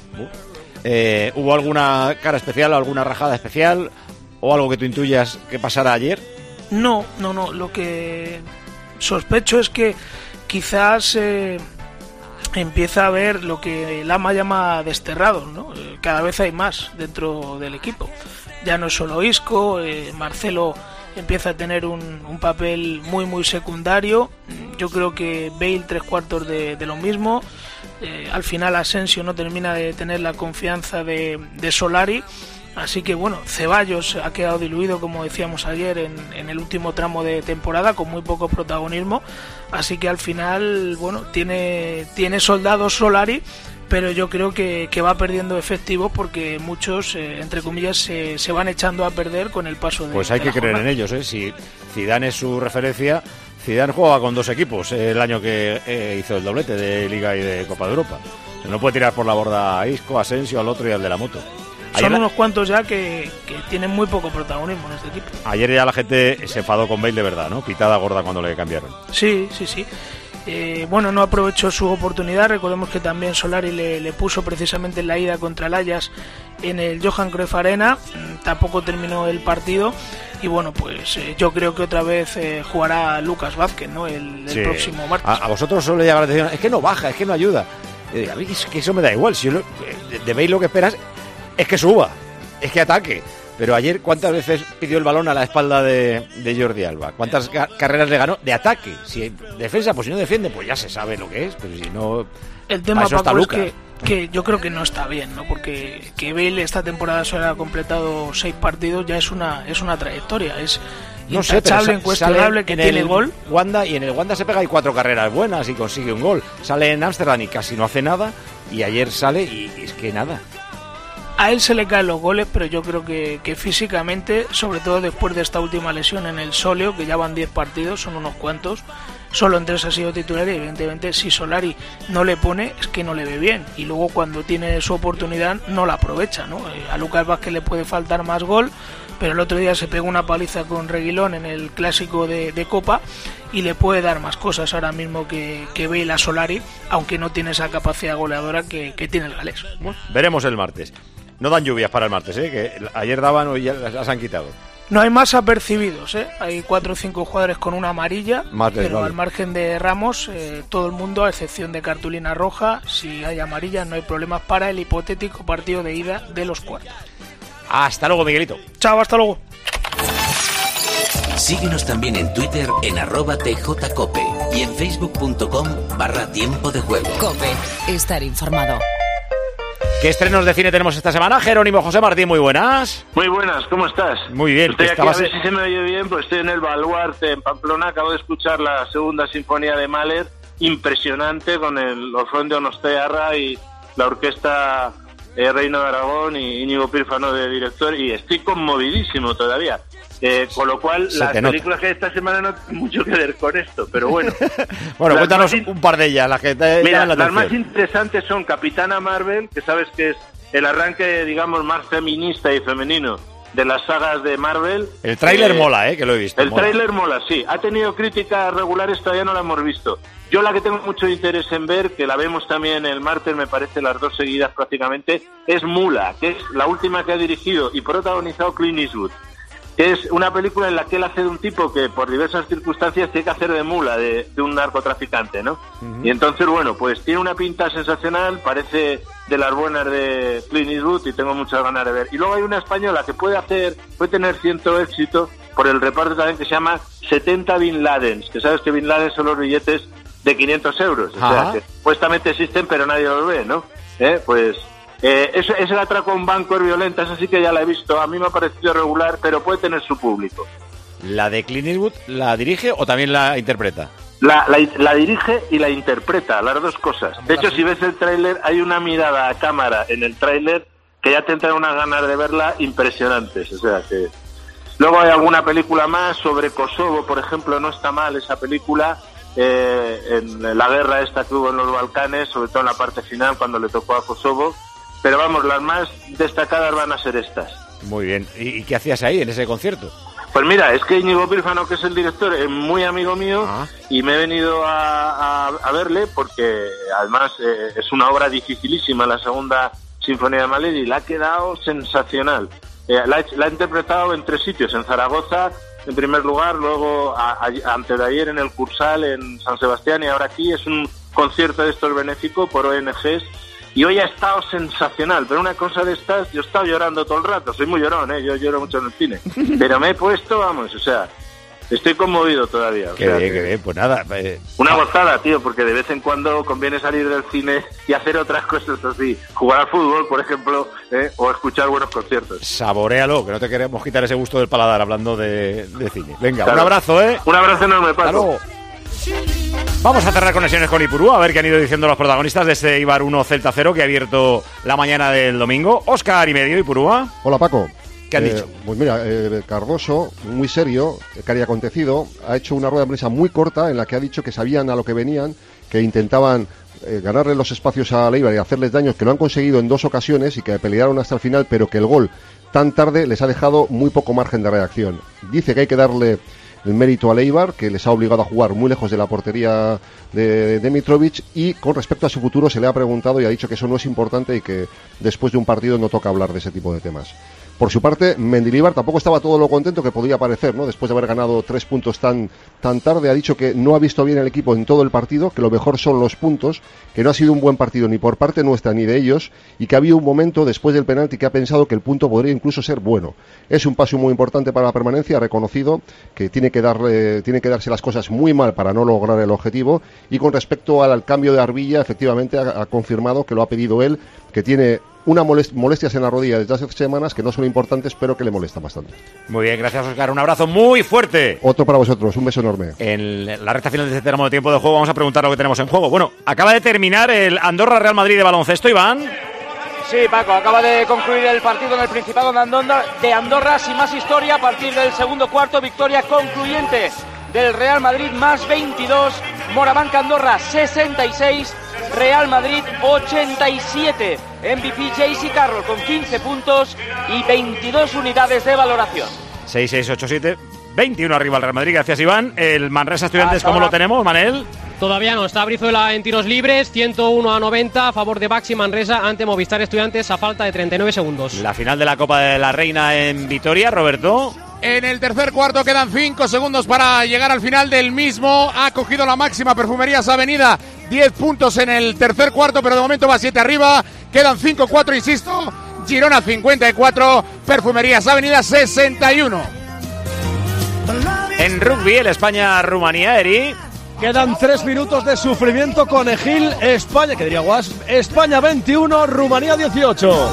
S1: ¿Hubo alguna cara especial, alguna rajada especial o algo que tú intuyas que pasara ayer?
S10: No, lo que sospecho es que quizás empieza a haber lo que Lama llama desterrados, ¿no? Cada vez hay más dentro del equipo. Ya no es solo Isco, Marcelo empieza a tener un papel muy muy secundario. Yo creo que Bale 3/4 de lo mismo. Al final Asensio no termina de tener la confianza de Solari. Así que bueno, Ceballos ha quedado diluido, como decíamos ayer, en el último tramo de temporada, con muy poco protagonismo. Así que al final, bueno, tiene soldados Solari, pero yo creo que va perdiendo efectivos porque muchos, entre comillas, se van echando a perder con el paso de
S1: Pues hay que creer en ellos, ¿eh? Si Zidane es su referencia, Zidane juega con 2 equipos el año que hizo el doblete de Liga y de Copa de Europa. No puede tirar por la borda a Isco, a Asensio, al otro y al de la moto.
S10: Son unos cuantos ya que tienen muy poco protagonismo en este equipo.
S1: Ayer ya la gente se enfadó con Bale de verdad, ¿no? Pitada gorda cuando le cambiaron.
S10: Sí. Bueno, no aprovechó su oportunidad. Recordemos que también Solari le puso precisamente en la ida contra el Ajax en el Johan Cruyff Arena. Tampoco terminó el partido. Y bueno, pues yo creo que otra vez jugará Lucas Vázquez, ¿no? El próximo martes.
S1: A vosotros solo le llama la atención, es que no baja, es que no ayuda. A mí es que eso me da igual. Si yo de Bale lo que esperas es que suba, es que ataque. Pero ayer, ¿cuántas veces pidió el balón a la espalda de Jordi Alba? ¿Cuántas carreras le ganó de ataque? Si defensa, pues si no defiende, pues ya se sabe lo que es. Pero si no...
S10: El tema, Paco, es que yo creo que no está bien, ¿no? Porque que Bale esta temporada solo ha completado 6 partidos ya es una trayectoria. Es intachable, incuestionable que tiene gol.
S1: Wanda, y en el Wanda se pega y 4 carreras buenas y consigue un gol. Sale en Ámsterdam y casi no hace nada. Y ayer sale y es que nada.
S10: A él se le caen los goles, pero yo creo que físicamente, sobre todo después de esta última lesión en el sóleo, que ya van 10 partidos, son unos cuantos, solo en 3 ha sido titular y evidentemente si Solari no le pone es que no le ve bien y luego cuando tiene su oportunidad no la aprovecha, ¿no? A Lucas Vázquez le puede faltar más gol, pero el otro día se pegó una paliza con Reguilón en el clásico de Copa y le puede dar más cosas ahora mismo que Bale a Solari, aunque no tiene esa capacidad goleadora que tiene el galés.
S1: Bueno, veremos el martes. No dan lluvias para el martes, que ayer daban, hoy ya las han quitado.
S10: No hay más apercibidos, hay 4 o 5 jugadores con una amarilla, pero al margen de Ramos, todo el mundo, a excepción de cartulina roja, si hay amarilla no hay problemas para el hipotético partido de ida de los cuartos.
S1: Hasta luego, Miguelito.
S10: Chao, hasta luego.
S20: Síguenos también en Twitter en @tjcope y en facebook.com/tiempo de juego.
S22: COPE, estar informado.
S1: ¿Qué estrenos de cine tenemos esta semana? Jerónimo José Martín, muy buenas.
S2: Muy buenas, ¿cómo estás?
S1: Muy bien.
S2: Estoy aquí, a ver si se me oye bien, pues estoy en el Baluarte, en Pamplona. Acabo de escuchar la segunda sinfonía de Mahler, impresionante, con el Orfeón de Donostiarra y la orquesta Reino de Aragón y Íñigo Pírfano de director, y estoy conmovidísimo todavía. Con lo cual, las películas que hay esta semana no tienen mucho que ver con esto, pero bueno.
S1: Bueno, cuéntanos un par de ellas, las que te llaman la atención.
S2: Las más interesantes son Capitana Marvel, que sabes que es el arranque, digamos, más feminista y femenino de las sagas de Marvel.
S1: El tráiler mola, que lo he visto.
S2: El tráiler mola, sí. Ha tenido críticas regulares, todavía no la hemos visto. Yo la que tengo mucho interés en ver, que la vemos también el martes, me parece, las 2 seguidas prácticamente, es Mula, que es la última que ha dirigido y protagonizado Clint Eastwood. Que es una película en la que él hace de un tipo que por diversas circunstancias tiene que hacer de mula de un narcotraficante, ¿no? Y entonces, bueno, pues tiene una pinta sensacional, parece de las buenas de Clint Eastwood y tengo muchas ganas de ver. Y luego hay una española que puede tener cierto éxito por el reparto también, que se llama 70 Bin Ladens, que sabes que Bin Laden son los billetes de 500 euros, o sea, que supuestamente existen pero nadie los ve, ¿no? Pues... es el atraco a un banco violenta, esa sí que ya la he visto, a mí me ha parecido regular, pero puede tener su público.
S1: ¿La de Clint Eastwood la dirige o también la interpreta?
S2: La dirige y la interpreta, las dos cosas. De hecho, si ves el tráiler, hay una mirada a cámara en el tráiler que ya te entran unas ganas de verla impresionantes, o sea que... Luego hay alguna película más sobre Kosovo, por ejemplo, no está mal esa película, en la guerra esta que hubo en los Balcanes, sobre todo en la parte final cuando le tocó a Kosovo. Pero vamos, las más destacadas van a ser estas.
S1: Muy bien. ¿Y qué hacías ahí en ese concierto?
S2: Pues mira, es que Íñigo Pírfano, que es el director, es muy amigo mío y me he venido a verle porque además es una obra dificilísima, la segunda sinfonía de Mahler, y la ha quedado sensacional. La ha interpretado en 3 sitios, en Zaragoza en primer lugar, luego antes de ayer en el Cursal en San Sebastián y ahora aquí. Es un concierto de estos benéfico por ONGs. Y hoy ha estado sensacional, pero una cosa de estas, yo he estado llorando todo el rato, soy muy llorón, yo lloro mucho en el cine, pero me he puesto, vamos, o sea, estoy conmovido todavía.
S1: Qué bien, pues nada.
S2: Una gozada, tío, porque de vez en cuando conviene salir del cine y hacer otras cosas así, jugar al fútbol, por ejemplo, o escuchar buenos conciertos.
S1: Saboréalo, que no te queremos quitar ese gusto del paladar hablando de cine. Venga, claro. Un abrazo,
S2: Un abrazo enorme, Paco.
S1: Vamos a cerrar conexiones con Ipurú, a ver qué han ido diciendo los protagonistas de este Eibar 1 Celta 0 que ha abierto la mañana del domingo. Óscar y medio, Ipurúa.
S11: Hola, Paco.
S1: ¿Qué han dicho?
S11: Pues mira, Cardoso, muy serio, que había acontecido, ha hecho una rueda de prensa muy corta en la que ha dicho que sabían a lo que venían, que intentaban ganarle los espacios a Eibar y hacerles daños que lo han conseguido en 2 ocasiones y que pelearon hasta el final, pero que el gol tan tarde les ha dejado muy poco margen de reacción. Dice que hay que darle el mérito a Eibar, que les ha obligado a jugar muy lejos de la portería de Mitrovic, y con respecto a su futuro se le ha preguntado y ha dicho que eso no es importante y que después de un partido no toca hablar de ese tipo de temas. Por su parte, Mendilibar tampoco estaba todo lo contento que podía parecer, ¿no? Después de haber ganado 3 puntos tan tarde, ha dicho que no ha visto bien el equipo en todo el partido, que lo mejor son los puntos, que no ha sido un buen partido ni por parte nuestra ni de ellos, y que ha habido un momento después del penalti que ha pensado que el punto podría incluso ser bueno. Es un paso muy importante para la permanencia, ha reconocido que tiene que darse las cosas muy mal para no lograr el objetivo, y con respecto al cambio de Arbilla, efectivamente ha confirmado que lo ha pedido él, que tiene molestias en la rodilla desde hace semanas que no son importantes, pero que le molesta bastante.
S1: Muy bien, gracias, Óscar. Un abrazo muy fuerte.
S11: Otro para vosotros, un beso enorme.
S1: En la recta final de este tramo de tiempo de juego vamos a preguntar lo que tenemos en juego. Bueno, acaba de terminar el Andorra-Real Madrid de baloncesto, Iván.
S5: Sí, Paco, acaba de concluir el partido en el Principado de Andorra, sin más historia, a partir del segundo cuarto, victoria concluyente del Real Madrid, más 22, Morabanca Andorra 66, Real Madrid 87, MVP JC Carroll con 15 puntos y 22 unidades de valoración.
S1: 6-6-8-7, 21 arriba el Real Madrid, gracias Iván. El Manresa Estudiantes, ¿cómo lo tenemos, Manel?
S6: Todavía no, está Brizuela en tiros libres, 101-90 a favor de Baxi Manresa ante Movistar Estudiantes a falta de 39 segundos.
S1: La final de la Copa de la Reina en Vitoria, Roberto.
S12: En el tercer cuarto quedan 5 segundos para llegar al final del mismo. Ha cogido la máxima Perfumerías Avenida, 10 puntos en el tercer cuarto, pero de momento va 7 arriba. Quedan 5-4, insisto. Girona 54, Perfumerías Avenida 61.
S1: En rugby, el España-Rumanía, Eri.
S7: Quedan 3 minutos de sufrimiento con Egil. España, que diría Guas, España 21, Rumanía 18.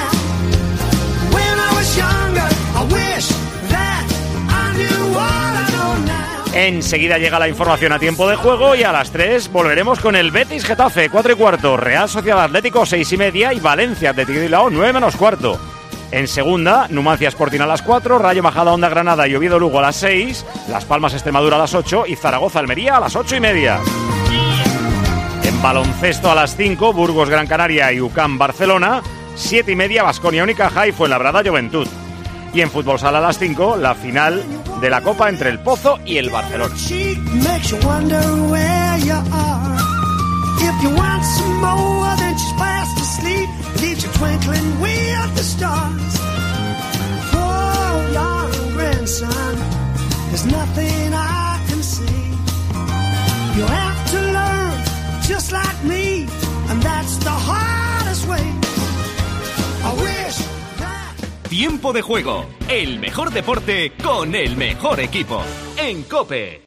S1: Enseguida llega la información a tiempo de juego y a las 3 volveremos con el Betis Getafe, 4:15, Real Sociedad Atlético 6:30 y Valencia Atlético de Bilbao 9:15. En segunda, Numancia Sporting a las 4, Rayo Majadahonda Granada y Oviedo Lugo a las 6, Las Palmas Extremadura a las 8 y Zaragoza Almería a las 8:30. En baloncesto a las 5, Burgos Gran Canaria y UCAM Barcelona, 7:30 Baskonia Unicaja y Fuenlabrada Juventud. Y en fútbol sala a las 5, la final de la Copa entre el Pozo y el Barcelona.
S13: Tiempo de juego, el mejor deporte con el mejor equipo. En COPE.